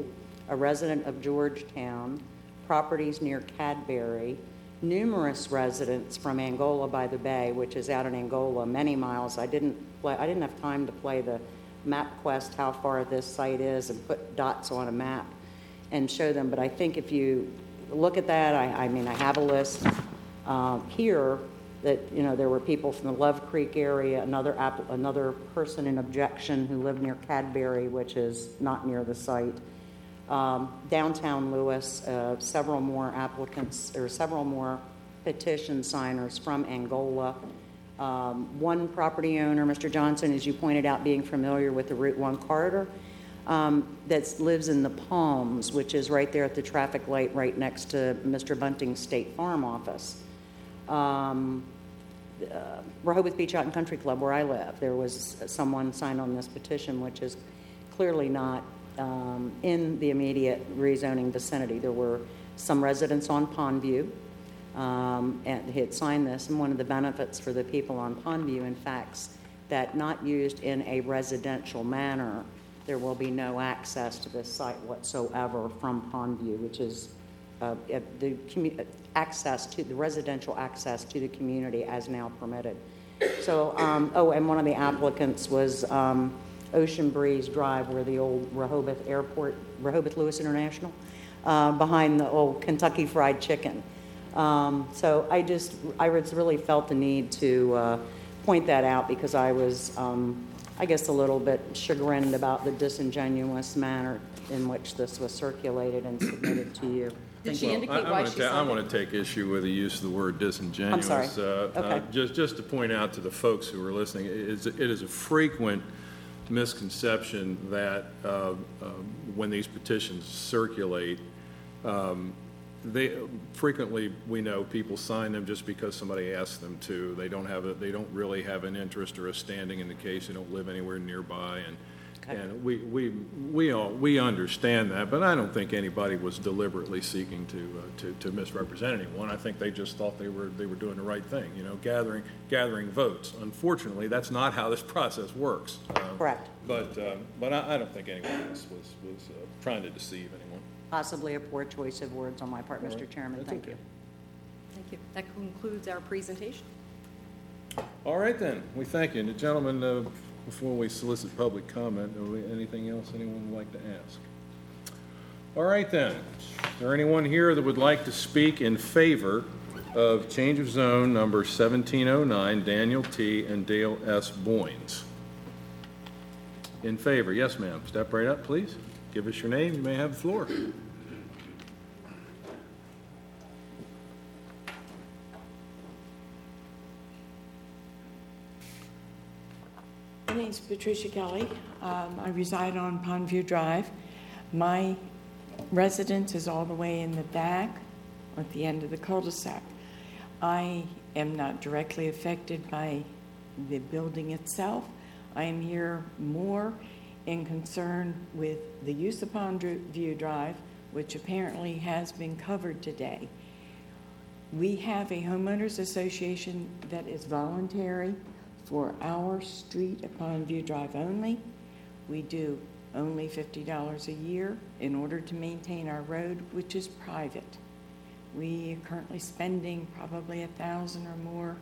a resident of Georgetown, properties near Cadbury, numerous residents from Angola by the Bay, which is out in Angola, many miles. I didn't have time to play the MapQuest how far this site is and put dots on a map and show them. But I think if you look at that, I mean, I have a list here that, you know, there were people from the Love Creek area, another person in objection who lived near Cadbury, which is not near the site. Downtown Lewis, several more applicants, or several more petition signers from Angola. One property owner, Mr. Johnson, as you pointed out, being familiar with the Route 1 corridor, that lives in the Palms, which is right there at the traffic light right next to Mr. Bunting's State Farm office. Rehoboth Beach Yacht and Country Club, where I live, there was someone signed on this petition, which is clearly not in the immediate rezoning vicinity. There were some residents on Pondview, and he had signed this, and one of the benefits for the people on Pondview, in fact, that not used in a residential manner, there will be no access to this site whatsoever from Pondview, which is the residential access to the community as now permitted. So, and one of the applicants was Ocean Breeze Drive, where the old Rehoboth Airport, Rehoboth Lewis International, behind the old Kentucky Fried Chicken. So I really felt the need to point that out because I was, I guess, a little bit chagrined about the disingenuous manner in which this was circulated and submitted to you. Did she indicate why she signed it? I want to take issue with the use of the word disingenuous. I'm sorry. Okay. Just to point out to the folks who are listening, it is a frequent misconception that when these petitions circulate, we know people sign them just because somebody asked them to. They don't really have an interest or a standing in the case. They don't live anywhere nearby, and we understand that. But I don't think anybody was deliberately seeking to misrepresent anyone. I think they just thought they were doing the right thing, gathering votes. Unfortunately, that's not how this process works. Correct. But I don't think anyone was trying to deceive anyone. Possibly a poor choice of words on my part, Mr. Chairman. That's Thank okay. you. Thank you. That concludes our presentation. All right, then. We thank you. And the gentlemen, before we solicit public comment, anything else anyone would like to ask? All right, then. Is there anyone here that would like to speak in favor of change of zone number 1709, Daniel T. and Dale S. Boynes? In favor? Yes, ma'am. Step right up, please. Give us your name. You may have the floor. My name's Patricia Kelly. I reside on Pondview Drive. My residence is all the way in the back at the end of the cul-de-sac. I am not directly affected by the building itself. I am here more in concern with the use of Pondview Drive, which apparently has been covered today. We have a homeowners association that is voluntary for our street at Pondview Drive only. We do only $50 a year in order to maintain our road, which is private. We are currently spending probably $1,000 or more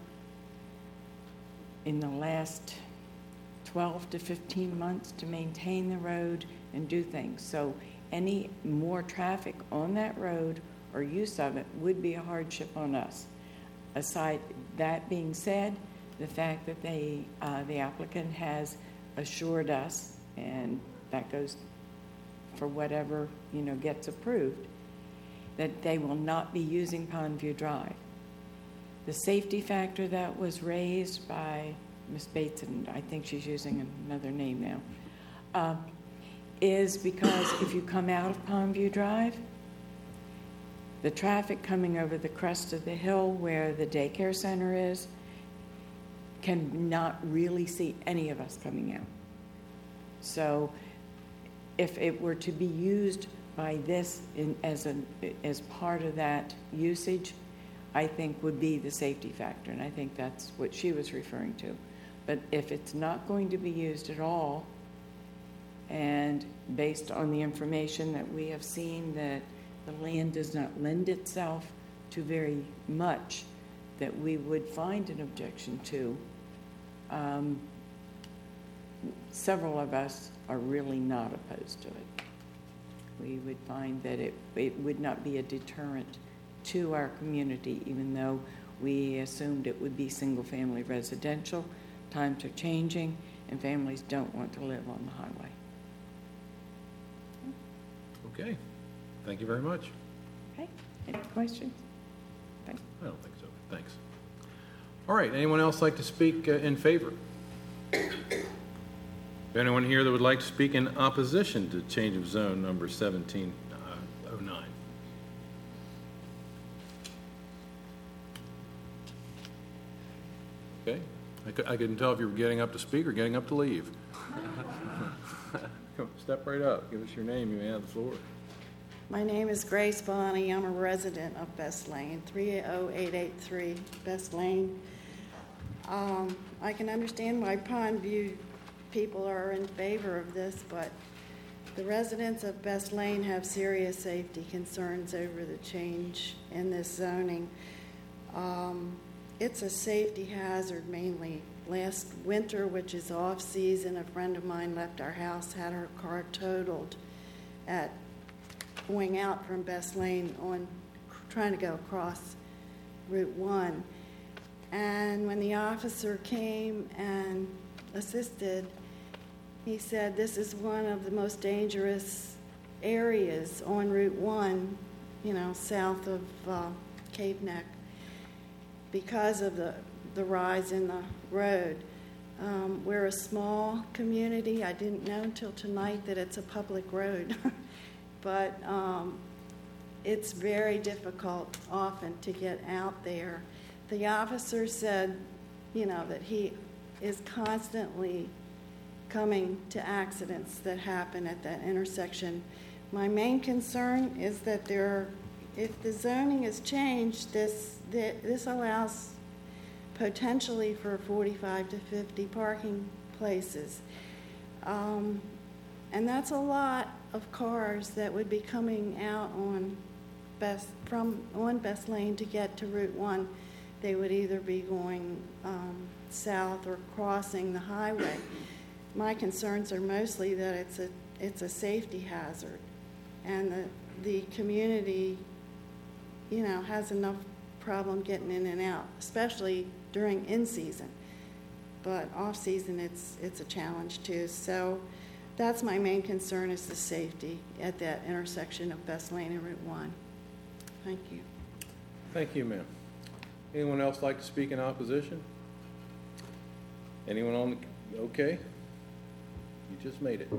in the last 12 to 15 months to maintain the road and do things. So any more traffic on that road or use of it would be a hardship on us. Aside that being said, the fact that the applicant has assured us, and that goes for whatever gets approved, that they will not be using Pondview Drive. The safety factor that was raised by Ms. Bates, and I think she's using another name now, is because if you come out of Pondview Drive, the traffic coming over the crest of the hill where the daycare center is can not really see any of us coming out. So if it were to be used by this as part of that usage, I think would be the safety factor, and I think that's what she was referring to. But if it's not going to be used at all, And based on the information that we have seen, that the land does not lend itself to very much that we would find an objection to, several of us are really not opposed to it. We would find that it would not be a deterrent to our community, even though we assumed it would be single-family residential. Times are changing, and families don't want to live on the highway. Okay, thank you very much. Okay, any questions? Thanks. I don't think so, thanks. All right, anyone else like to speak in favor? Anyone here that would like to speak in opposition to change of zone number 1709? Okay, I couldn't tell if you were getting up to speak or getting up to leave. Come, step right up, give us your name, you may have the floor. My name is Grace Bonnie. I'm a resident of Best Lane, 30883 Best Lane. I can understand why Pondview people are in favor of this, but the residents of Best Lane have serious safety concerns over the change in this zoning. It's a safety hazard mainly. Last winter, which is off-season, a friend of mine left our house, had her car totaled at going out from Best Lane on trying to go across Route 1. And when the officer came and assisted, he said this is one of the most dangerous areas on Route 1, south of Cave Neck, because of the rise in the road. We're a small community. I didn't know until tonight that it's a public road. But it's very difficult often to get out there. The officer said, that he is constantly coming to accidents that happen at that intersection. My main concern is that if the zoning is changed, this allows potentially for 45 to 50 parking places. And that's a lot of cars that would be coming out on Best Lane to get to Route 1. They would either be going south or crossing the highway. My concerns are mostly that it's a safety hazard, and the community, has enough problem getting in and out, especially during in-season. But off-season, it's a challenge too. So that's my main concern, is the safety at that intersection of Best Lane and Route 1. Thank you. Thank you, ma'am. Anyone else like to speak in opposition? Anyone on the, okay? You just made it.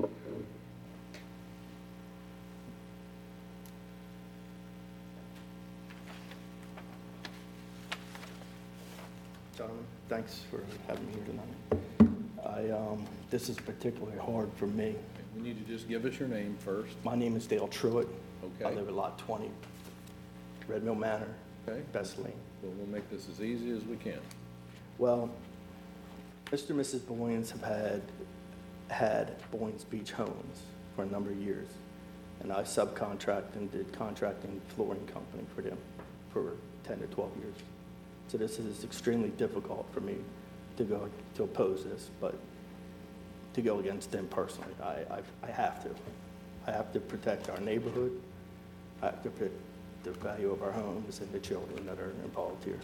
Gentlemen, thanks for having me here tonight. This is particularly hard for me. We need to just give us your name first. My name is Dale Truitt. Okay. I live at Lot 20, Red Mill Manor, Okay. Best Lane. Well, we'll make this as easy as we can. Well, Mr. and Mrs. Boyens have had Boyens Beach Homes for a number of years, and I subcontract and did contracting flooring company for them for 10 to 12 years. So this is extremely difficult for me to oppose this, but to go against them personally, I have to. I have to protect our neighborhood. I have to protect the value of our homes and the children that are involved here.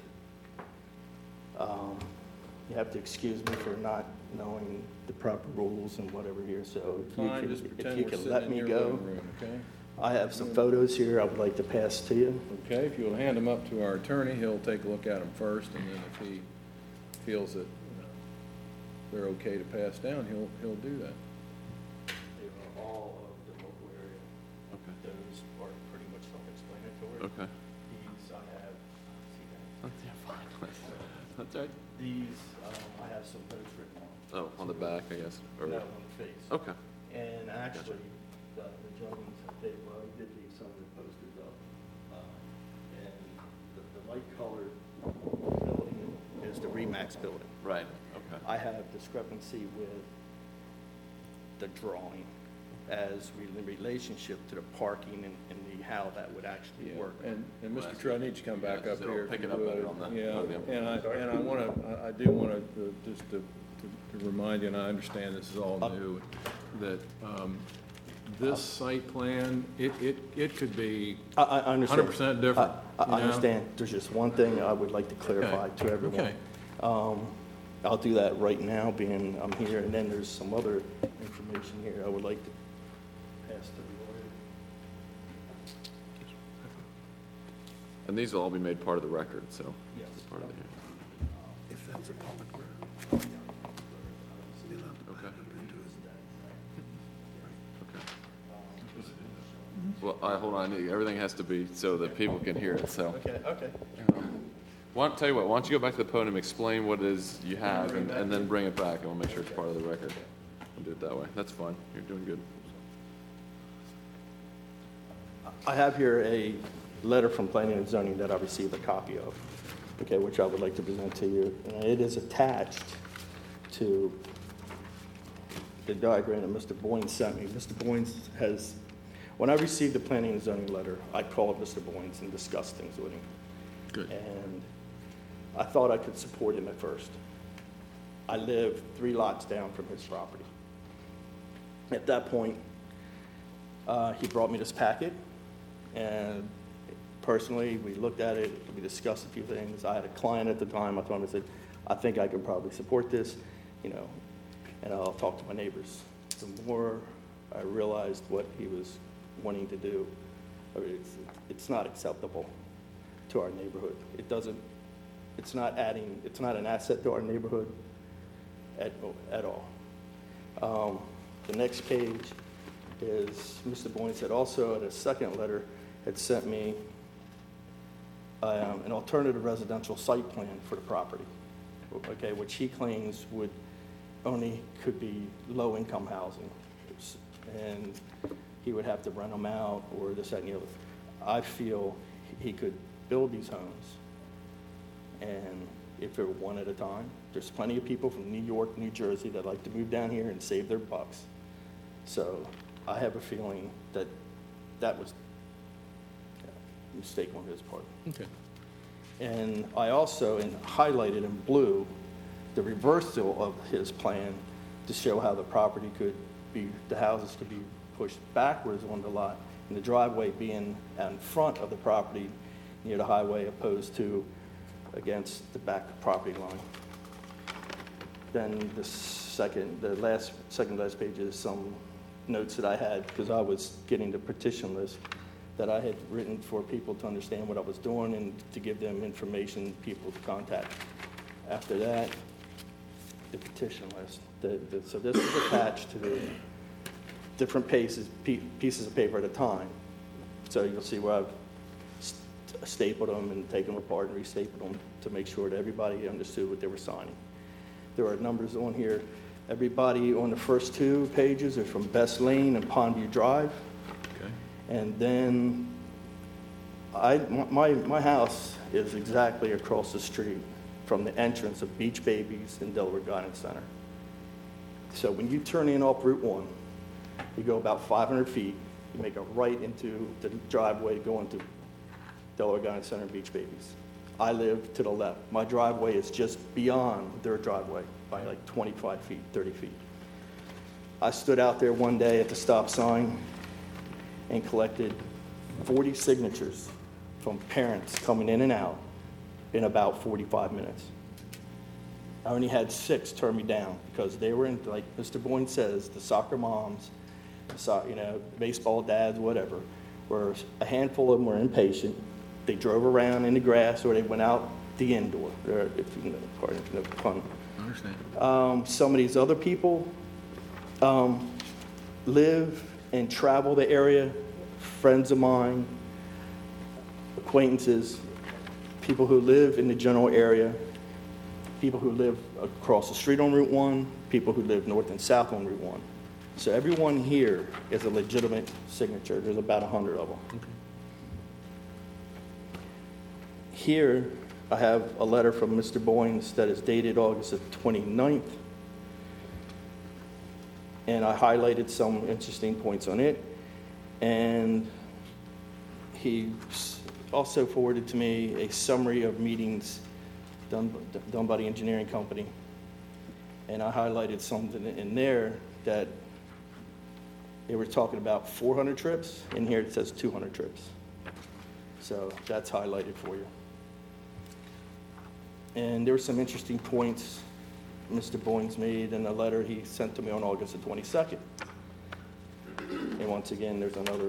You have to excuse me for not knowing the proper rules and whatever here, so Fine, just pretend if you we're can sitting let in me your go. living room, okay? I have some photos here I would like to pass to you. Okay, if you'll hand them up to our attorney, he'll take a look at them first, and then if he feels that they're okay to pass down, he'll do that. They are all of the local area. Okay. Those are pretty much self-explanatory. Okay. These I have, see that? Yeah, fine. That's right. These, I have some notes written on. Oh, on the back, I guess. Or, No, on the face. okay. And actually, the gentlemen, he did leave some of the posters up. And the light colored building is the Remax building. Right, okay. I have discrepancy with the drawing as in relationship to the parking and the, how that would actually work. And Mr. True, I need you to come back up It'll here. pick if it you up better would. on that Yeah, podium. and I do want to, just to remind you, and I understand this is all new, that this site plan, it could be I understand. 100% different. I you know? understand. There's just one thing I would like to clarify to everyone. Okay. I'll do that right now, being I'm here, and then there's some other information here I would like to pass to the lawyer. And these will all be made part of the record, so. Yes. it's part of the hearing. If that's a public road. Okay. Okay. Well, hold on, everything has to be so that people can hear it, so. Okay. Tell you what, why don't you go back to the podium, explain what it is you have, and then bring it back, and we'll make sure it's part of the record. We'll do it that way. That's fine. You're doing good. I have here a letter from Planning and Zoning that I received a copy of, okay, which I would like to present to you. And it is attached to the diagram that Mr. Boynes sent me. Mr. Boynes has, when I received the Planning and Zoning letter, I called Mr. Boynes and discussed things with him. Good. And I thought I could support him at first. I live 3 lots down from his property. At that point, he brought me this packet, and personally, we looked at it, we discussed a few things. I had a client at the time. I told him, I said, I think I could probably support this, and I'll talk to my neighbors. The more I realized what he was wanting to do, it's not acceptable to our neighborhood. It's not an asset to our neighborhood at all. The next page is Mr. Boynes had also, in a second letter, had sent me an alternative residential site plan for the property, okay, which he claims could be low-income housing, and he would have to rent them out or this, that, and the other. I feel he could build these homes, and if it were one at a time, there's plenty of people from New York, New Jersey that like to move down here and save their bucks. So I have a feeling that was a mistake on his part. Okay. And I also highlighted in blue the reversal of his plan to show how the houses could be pushed backwards on the lot, and the driveway being in front of the property near the highway opposed to against the back property line. Then the second to last page is some notes that I had because I was getting the petition list that I had written for people to understand what I was doing and to give them information, people to contact. After that, the petition list. So this is attached to the different pieces of paper at a time. So you'll see where I've stapled them and taken them apart and restapled them to make sure that everybody understood what they were signing. There are numbers on here. Everybody on the first 2 pages are from Best Lane and Pondview Drive. Okay. And then my house is exactly across the street from the entrance of Beach Babies and Delaware Guidance Center. So when you turn in off Route 1, you go about 500 feet, you make a right into the driveway going to Delaware Guidance Center and Beach Babies. I live to the left. My driveway is just beyond their driveway by like 25 feet, 30 feet. I stood out there one day at the stop sign and collected 40 signatures from parents coming in and out in about 45 minutes. I only had 6 turn me down because they were in, like Mr. Boyne says, the soccer moms, baseball dads, whatever, where a handful of them were impatient. They drove around in the grass or they went out the indoor, if you know, pardon the pun. I understand. Some of these other people live and travel the area, friends of mine, acquaintances, people who live in the general area, people who live across the street on Route 1, people who live north and south on Route 1. So everyone here is a legitimate signature. There's about 100 of them. Okay. Here, I have a letter from Mr. Boynes that is dated August the 29th. and I highlighted some interesting points on it. And he also forwarded to me a summary of meetings done by the engineering company. And I highlighted something in there that they were talking about 400 trips. In here it says 200 trips. So that's highlighted for you. And there were some interesting points Mr. Boynes made in a letter he sent to me on August the 22nd. And once again, there's another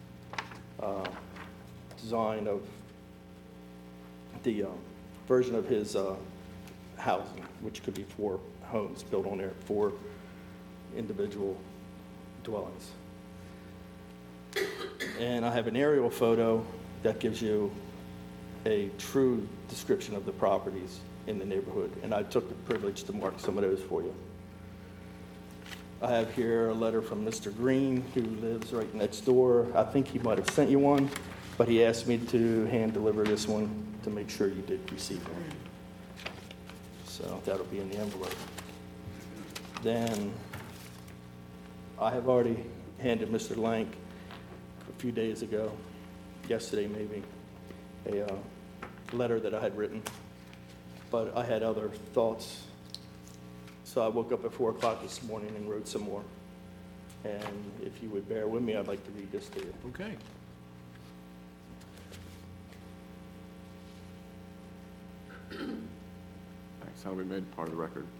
design of the version of his housing, which could be 4 homes built on there, 4 individual dwellings. And I have an aerial photo that gives you a true description of the properties in the neighborhood, and I took the privilege to mark some of those for you. I have here a letter from Mr. Green, who lives right next door. I think he might have sent you one, but he asked me to hand deliver this one to make sure you did receive one. So that'll be in the envelope. Then I have already handed Mr. Lank a few days ago, yesterday maybe, a letter that I had written, but I had other thoughts. So I woke up at 4 o'clock this morning and wrote some more. And if you would bear with me, I'd like to read this to you. Okay. Thanks. That'll be made part of the record.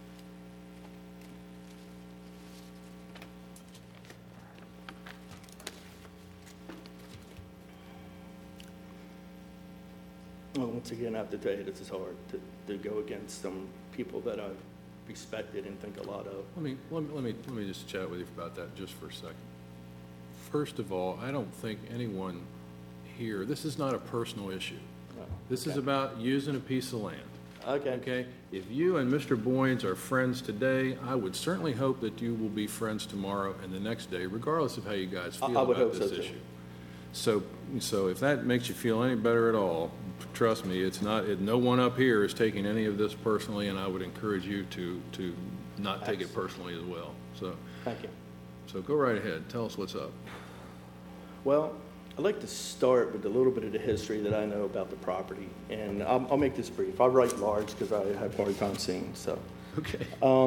Well, once again, I have to tell you, this is hard to go against some people that I've respected and think a lot of. Let me just chat with you about that just for a second. First of all, I don't think anyone here, this is not a personal issue. No. This is Okay. about using a piece of land. Okay. Okay? If you and Mr. Boynes are friends today, I would certainly hope that you will be friends tomorrow and the next day, regardless of how you guys feel I would about hope this so, too. issue. So if that makes you feel any better at all, trust me, it's not, no one up here is taking any of this personally, and I would encourage you to not take it personally as well. So, Thank you. so go right ahead. Tell us what's up. Well, I'd like to start with a little bit of the history that I know about the property, and I'll make this brief. I'll write large because I have a hard time seeing, so. Okay.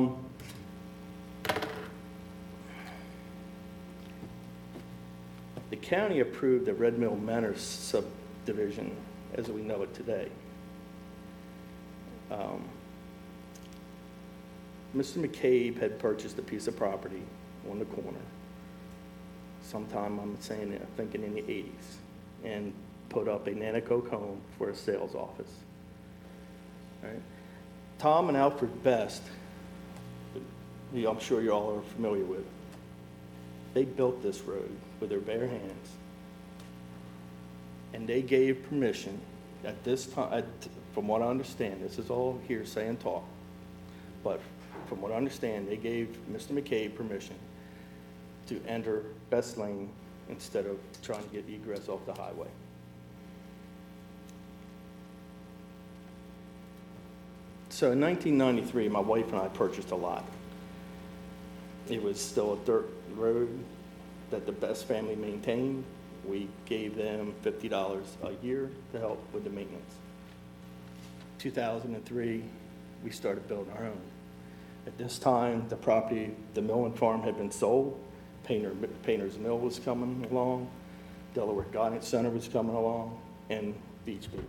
The county approved the Red Mill Manor subdivision as we know it today. Mr. McCabe had purchased a piece of property on the corner sometime, thinking in the 80s, and put up a Nanacoke home for a sales office. Right? Tom and Alfred Best, who I'm sure you all are familiar with, they built this road with their bare hands, and they gave permission at this time, from what I understand, this is all hearsay and talk, but from what I understand, they gave Mr. McCabe permission to enter Best Lane instead of trying to get egress off the highway. So in 1993, my wife and I purchased a lot. It was still a dirt road that the Best family maintained. We gave them $50 a year to help with the maintenance. 2003, we started building our own. At this time, the property, the mill and farm had been sold. Painter's Mill was coming along. Delaware Guidance Center was coming along, and Beach Babies.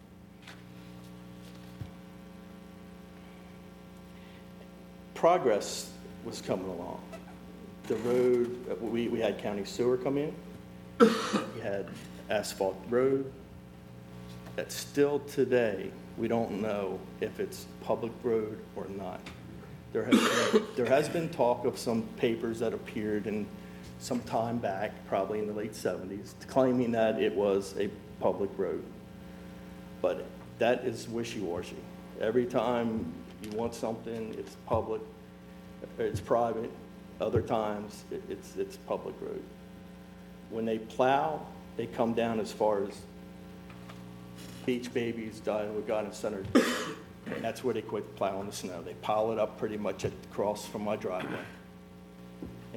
Progress was coming along. The road, we had county sewer come in. We had asphalt road. That still today, we don't know if it's public road or not. There has been talk of some papers that appeared in some time back, probably in the late 70s, claiming that it was a public road. But that is wishy-washy. Every time you want something, it's public, it's private. Other times, it's public road. When they plow, they come down as far as Beach Babies, Delaware Guidance Center. And that's where they quit plowing the snow. They pile it up pretty much across from my driveway.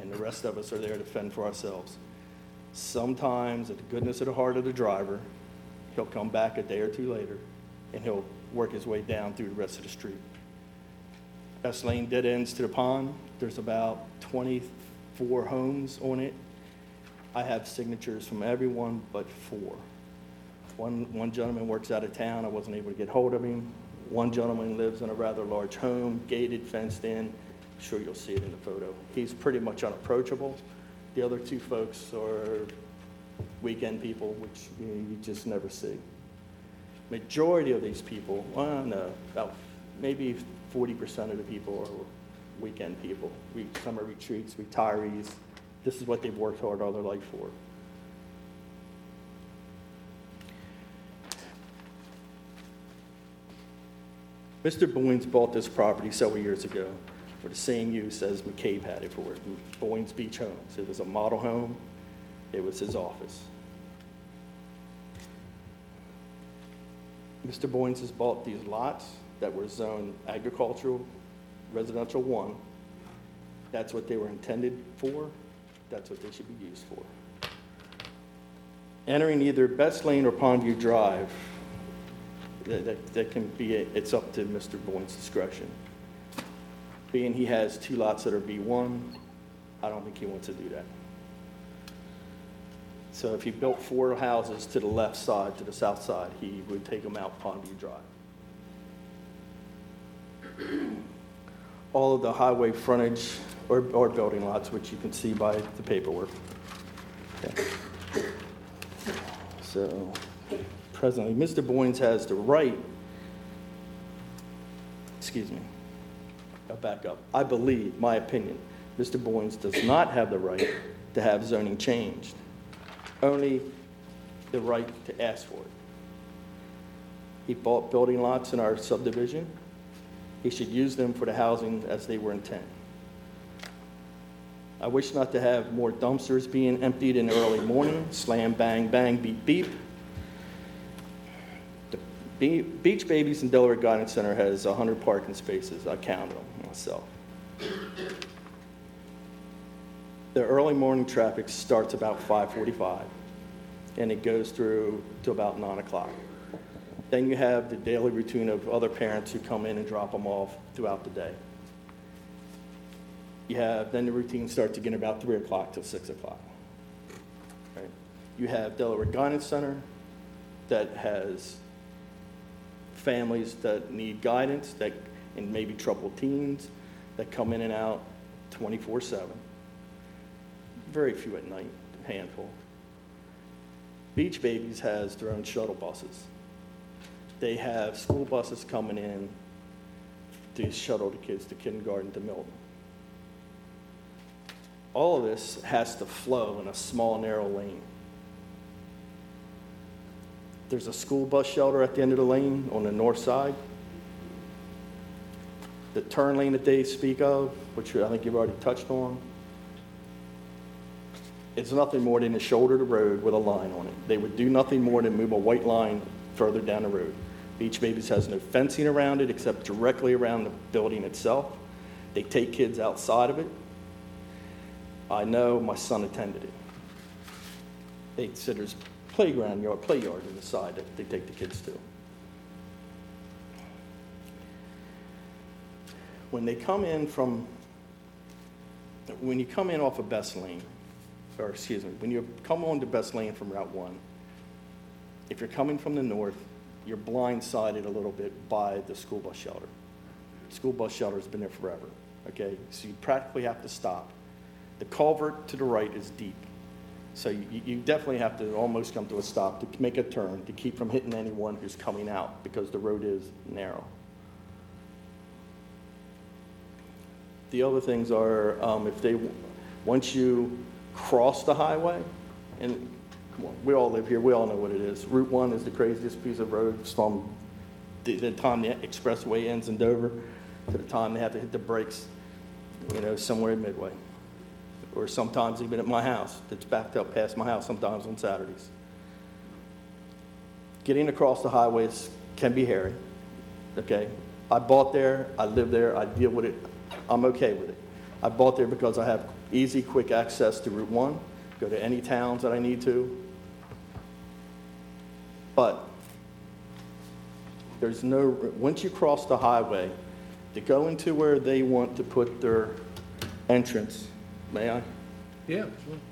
and the rest of us are there to fend for ourselves. Sometimes, at the goodness of the heart of the driver, he'll come back a day or two later, and he'll work his way down through the rest of the street. Best Lane dead ends to the pond. There's about 24 homes on it. I have signatures from everyone but 4. One gentleman works out of town. I wasn't able to get hold of him. One gentleman lives in a rather large home, gated, fenced in. I'm sure you'll see it in the photo. He's pretty much unapproachable. The other 2 folks are weekend people, which you just never see. Majority of these people, well, no, about maybe 40% of the people are weekend people. Summer retreats, retirees. This is what they've worked hard all their life for. Mr. Boynes bought this property several years ago for the same use as McCabe had it for, Boynes Beach Homes. It was a model home. It was his office. Mr. Boynes has bought these lots that were zoned agricultural, residential 1. That's what they were intended for. That's what they should be used for. Entering either Best Lane or Pondview Drive, that can be, it's up to Mr. Boynes' discretion. Being he has 2 lots that are B1, I don't think he wants to do that. So if he built 4 houses to the left side, to the south side, he would take them out Pondview Drive. All of the highway frontage or building lots, which you can see by the paperwork. Okay. So presently, Mr. Boynes has the right, I'll back up. I believe, my opinion, Mr. Boynes does not have the right to have zoning changed, only the right to ask for it. He bought building lots in our subdivision. He should use them for the housing as they were intended. I wish not to have more dumpsters being emptied in the early morning, slam, bang, bang, beep, beep. The Beach Babies and Delaware Guidance Center has 100 parking spaces. I counted them myself. The early morning traffic starts about 5:45, and it goes through to about 9 o'clock. Then you have the daily routine of other parents who come in and drop them off throughout the day. Then the routine starts again about 3 o'clock till 6 o'clock. Right? You have Delaware Guidance Center that has families that need guidance, and maybe troubled teens that come in and out 24/7. Very few at night, a handful. Beach Babies has their own shuttle buses. They have school buses coming in to shuttle the kids to kindergarten to Milton. All of this has to flow in a small, narrow lane. There's a school bus shelter at the end of the lane on the north side. The turn lane that they speak of, which I think you've already touched on, it's nothing more than a shoulder of the road with a line on it. They would do nothing more than move a white line further down the road. Beach Babies has no fencing around it except directly around the building itself. They take kids outside of it. I know my son attended it. They said there's play yard in the side that they take the kids to. When you come in off of Best Lane, when you come on to Best Lane from Route 1, if you're coming from the north, you're blindsided a little bit by the school bus shelter. The school bus shelter has been there forever, okay? So you practically have to stop. The culvert to the right is deep. So you definitely have to almost come to a stop to make a turn to keep from hitting anyone who's coming out because the road is narrow. The other things are once you cross the highway, and come on, we all live here, we all know what it is. Route 1 is the craziest piece of road from the time the expressway ends in Dover to the time they have to hit the brakes, somewhere midway. Or sometimes even at my house, that's backed up past my house sometimes on Saturdays. Getting across the highways can be hairy, okay? I bought there, I live there, I deal with it, I'm okay with it. I bought there because I have easy, quick access to Route 1, go to any towns that I need to. But there's no, once you cross the highway, to go into where they want to put their entrance, may I? Yeah,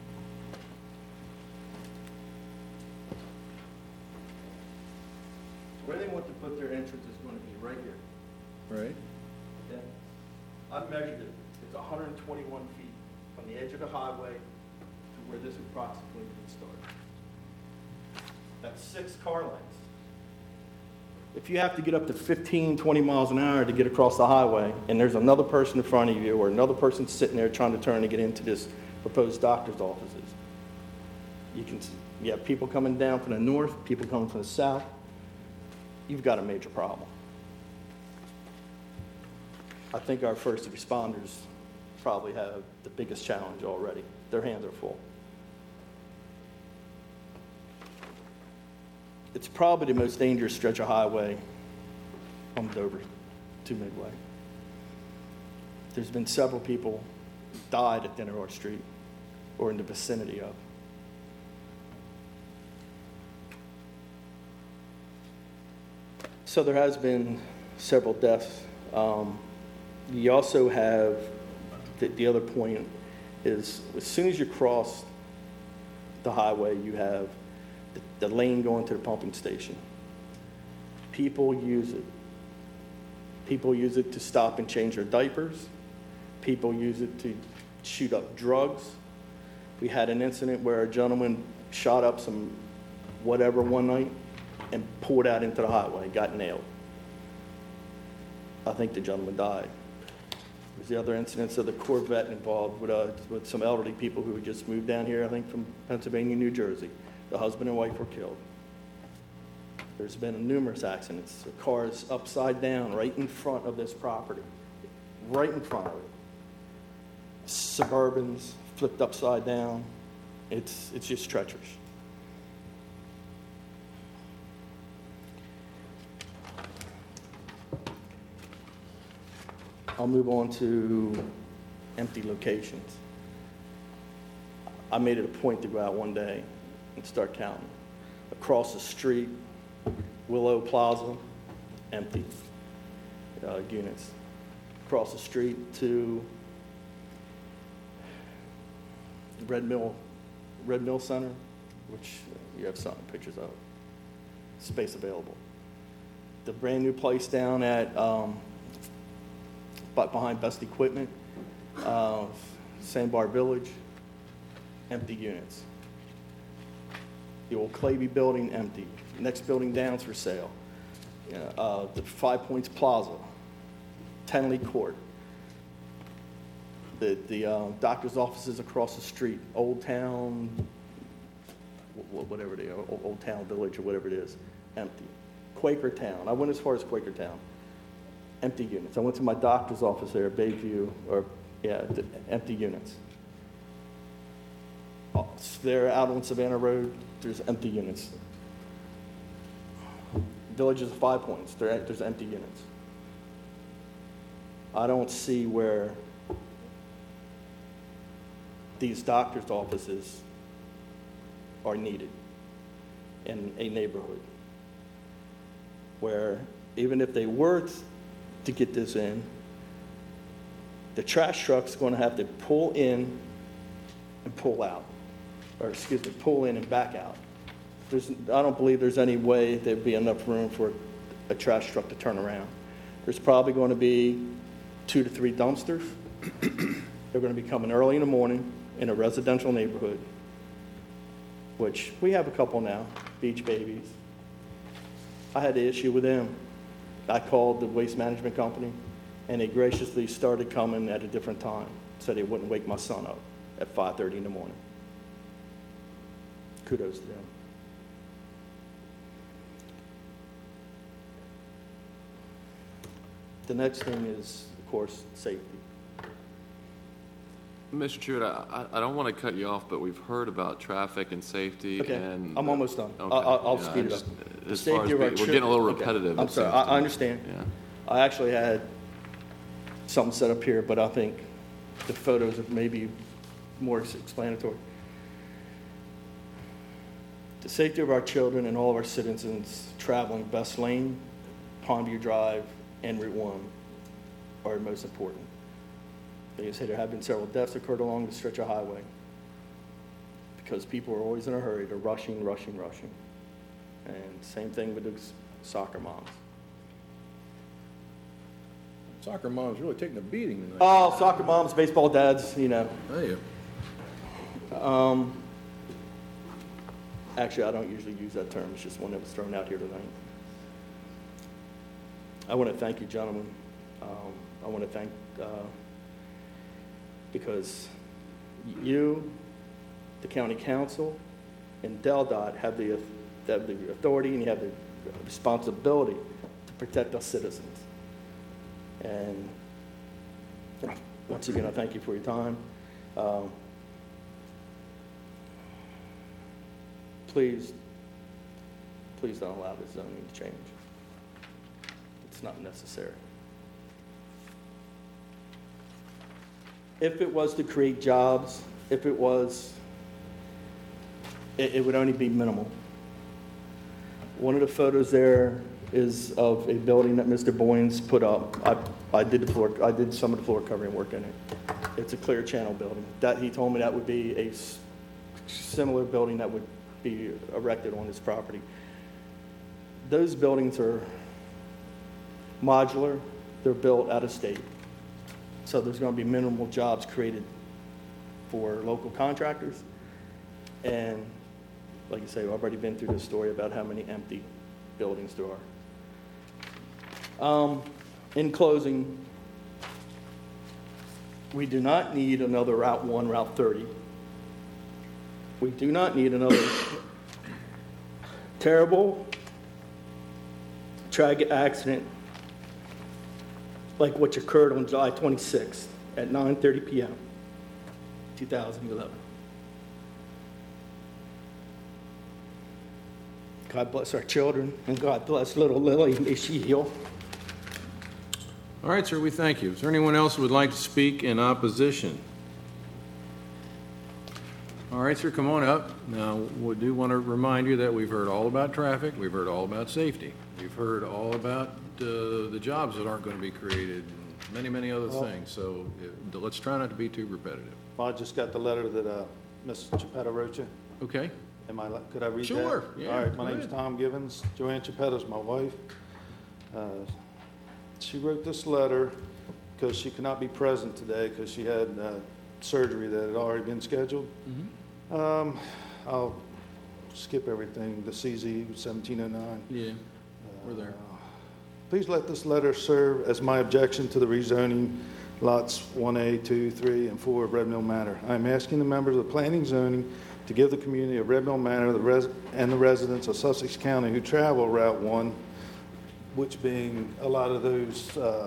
Where they want to put their entrance is going to be right here. right. Okay? I've measured it. It's 121 feet from the edge of the highway to where this approximately would start. That's 6 car lengths. If you have to get up to 15, 20 miles an hour to get across the highway, and there's another person in front of you or another person sitting there trying to turn to get into this proposed doctor's offices, you have people coming down from the north, people coming from the south, you've got a major problem. I think our first responders probably have the biggest challenge already. Their hands are full. It's probably the most dangerous stretch of highway from Dover to Midway. There's been several people died at Dinner Art Street or in the vicinity of. So there has been several deaths. You also have, the other point is, as soon as you cross the highway, you have the lane going to the pumping station. People use it. People use it to stop and change their diapers. People use it to shoot up drugs. We had an incident where a gentleman shot up some whatever one night and pulled out into the highway, got nailed. I think the gentleman died. There's the other incidents of the Corvette involved with some elderly people who had just moved down here, I think from Pennsylvania, New Jersey. The husband and wife were killed. There's been numerous accidents. The car is upside down right in front of this property, right in front of it. Suburbans flipped upside down. It's just treacherous. I'll move on to empty locations. I made it a point to go out one day and start counting. Across the street, Willow Plaza, empty units. Across the street to Red Mill Center, which you have some pictures of. Space available. The brand new place down at behind Best Equipment, Sandbar Village, empty units. The old Clavey building, empty. Next building down's for sale. The Five Points Plaza, Tenley Court. The doctor's offices across the street, Old Town, whatever it is, Old Town Village or whatever it is, empty. Quakertown, I went as far as Quakertown, empty units. I went to my doctor's office there, Bayview, empty units. There out on Savannah Road, there's empty units. Villages of Five Points, there's empty units. I don't see where these doctor's offices are needed in a neighborhood where even if they were to get this in, the trash truck's going to have to pull in and pull out, pull in and back out. I don't believe there's any way there'd be enough room for a trash truck to turn around. There's probably going to be 2 to 3 dumpsters. They're going to be coming early in the morning in a residential neighborhood, which we have a couple now, Beach Babies. I had an issue with them. I called the waste management company, and they graciously started coming at a different time, so they wouldn't wake my son up at 5:30 in the morning. Kudos to them. The next thing is, of course, safety. Mr. Truitt, I don't want to cut you off, but we've heard about traffic and safety. Okay, and I'm almost done. Okay. I'll Yeah, speed it up. The As far as safety of our we're getting a little children- repetitive. I'm it sorry, seems to I me. understand. Yeah. I actually had something set up here, but I think the photos have maybe more explanatory. The safety of our children and all of our citizens traveling Best Lane, Pondview Drive, and Route 1 are most important. Like I said, there have been several deaths occurred along the stretch of highway because people are always in a hurry. They're rushing. And same thing with the soccer moms. Soccer mom's really taking a beating tonight. Oh, soccer moms, baseball dads, you know. Hey. Actually, I don't usually use that term. It's just one that was thrown out here tonight. I want to thank you, gentlemen. I want to thank, because you, the county council, and DelDOT have the authority and you have the responsibility to protect our citizens. And once again, I thank you for your time. Please don't allow this zoning to change. It's not necessary. If it was to create jobs, it would only be minimal. One of the photos there is of a building that Mr. Boyens put up. I did some of the floor covering work in it. It's a clear channel building. That he told me that would be a similar building that would be erected on his property. Those buildings are modular. They're built out of state. So there's going to be minimal jobs created for local contractors. And like I say, I've already been through this story about how many empty buildings there are. In closing, we do not need another Route 1, Route 30. We do not need another terrible, tragic accident like what occurred on July 26th at 9:30 p.m., 2011. God bless our children, and God bless little Lily. May she heal. All right, sir, we thank you. Is there anyone else who would like to speak in opposition? All right, sir, come on up. Now, we do want to remind you that we've heard all about traffic, we've heard all about safety, we've heard all about the jobs that aren't going to be created, and many other things. So let's try not to be too repetitive. Well, I just got the letter that Ms. Chiapetta wrote you. Okay. Could I read that? Sure. Yeah, all right, my go name's ahead. Tom Givens. Joanne Chiapetta's my wife. She wrote this letter because she could not be present today because she had surgery that had already been scheduled. Mm-hmm. I'll skip everything. The CZ 1709. Yeah, we're there. Please let this letter serve as my objection to the rezoning lots 1A, 2, 3, and 4 of Red Mill Manor. I am asking the members of the Planning Zoning to give the community of Red Mill Manor and the residents of Sussex County who travel Route 1, which being a lot of those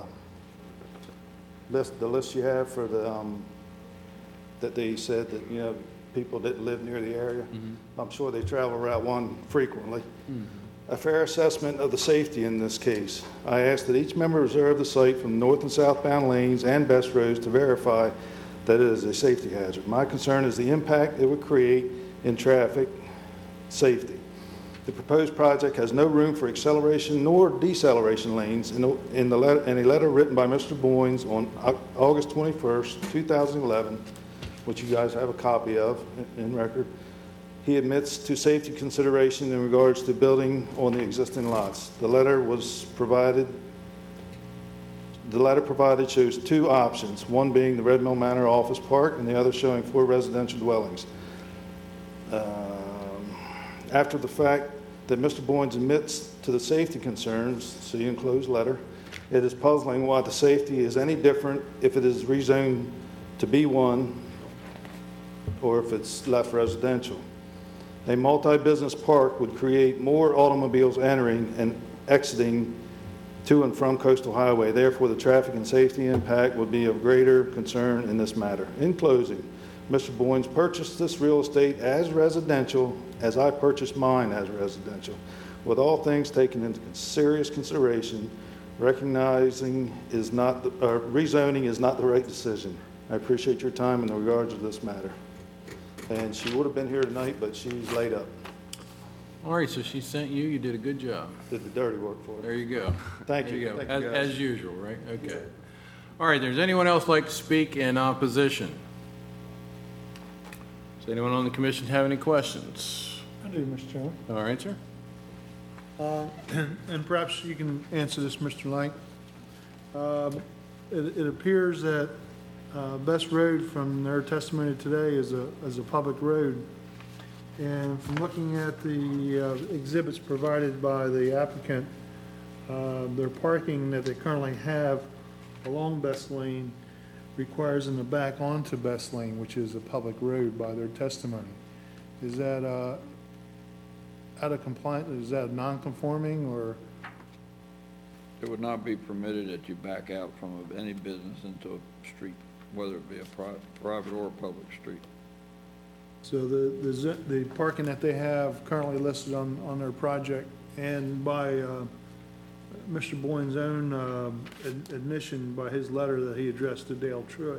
the list you have for the that they said that people that live near the area. Mm-hmm. I'm sure they travel Route 1 frequently. Mm-hmm. A fair assessment of the safety in this case. I ask that each member observe the site from north and southbound lanes and best roads to verify that it is a safety hazard. My concern is the impact it would create in traffic safety. The proposed project has no room for acceleration nor deceleration lanes. In a letter written by Mr. Boyens on August 21st, 2011, which you guys have a copy of in record, he admits to safety consideration in regards to building on the existing lots. The letter provided shows two options, one being the Red Mill Manor Office Park and the other showing 4 residential dwellings. After the fact that Mr. Boyens admits to the safety concerns, see enclosed letter, it is puzzling why the safety is any different if it is rezoned to B1 or if it's left residential. A multi-business park would create more automobiles entering and exiting to and from Coastal Highway. Therefore, the traffic and safety impact would be of greater concern in this matter. In closing, Mr. Boyens purchased this real estate as residential as I purchased mine as residential. With all things taken into serious consideration, rezoning is not the right decision. I appreciate your time in regards to this matter. And she would have been here tonight, but she's laid up. All right, so she sent you, you did a good job. Did the dirty work for her. There you go. Thank There you. go. Thank you, guys. As usual, right? Okay. All right, does anyone else like to speak in opposition? Does anyone on the commission have any questions? I do, Mr. Chairman. All right, sir. And perhaps you can answer this, Mr. Lang. It appears that Best Road, from their testimony today, is a public road. And from looking at the exhibits provided by the applicant, their parking that they currently have along Best Lane requires them to back onto Best Lane, which is a public road by their testimony. Is that out of compliance? Is that non-conforming, or? It would not be permitted that you back out from any business into a street, whether it be a private or a public street. So the parking that they have currently listed on their project, and by Mr. Boyne's own admission by his letter that he addressed to Dale Truitt,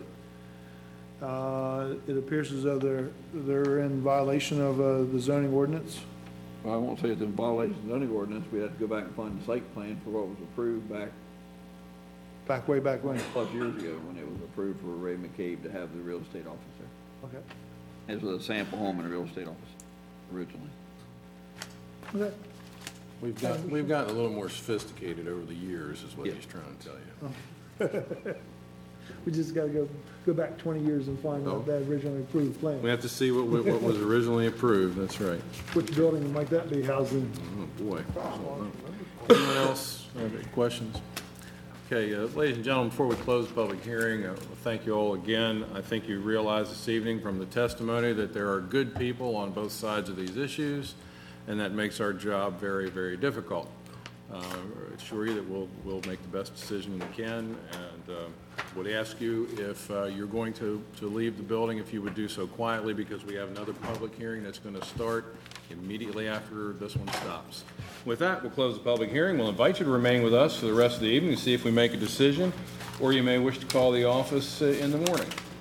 it appears as though they're in violation of the zoning ordinance. Well, I won't say it's in violation of the zoning ordinance. We have to go back and find the site plan for what was approved Way back when. plus years ago when it was approved for Ray McCabe to have the real estate office there. Okay. It was a sample home and a real estate office originally. Okay. We've gotten a little more sophisticated over the years, is what he's trying to tell you. We just gotta go back 20 years and find out that originally approved plan. We have to see what was originally approved, that's right. Which building might that be housed in? Oh, boy. Anyone else have any questions? Okay, ladies and gentlemen, before we close the public hearing, thank you all again. I think you realize this evening from the testimony that there are good people on both sides of these issues, and that makes our job very, very difficult. Assure you that we'll make the best decision we can, and would ask you if you're going to leave the building, if you would do so quietly, because we have another public hearing that's going to start immediately after this one stops. With that, we'll close the public hearing. We'll invite you to remain with us for the rest of the evening to see if we make a decision, or you may wish to call the office in the morning.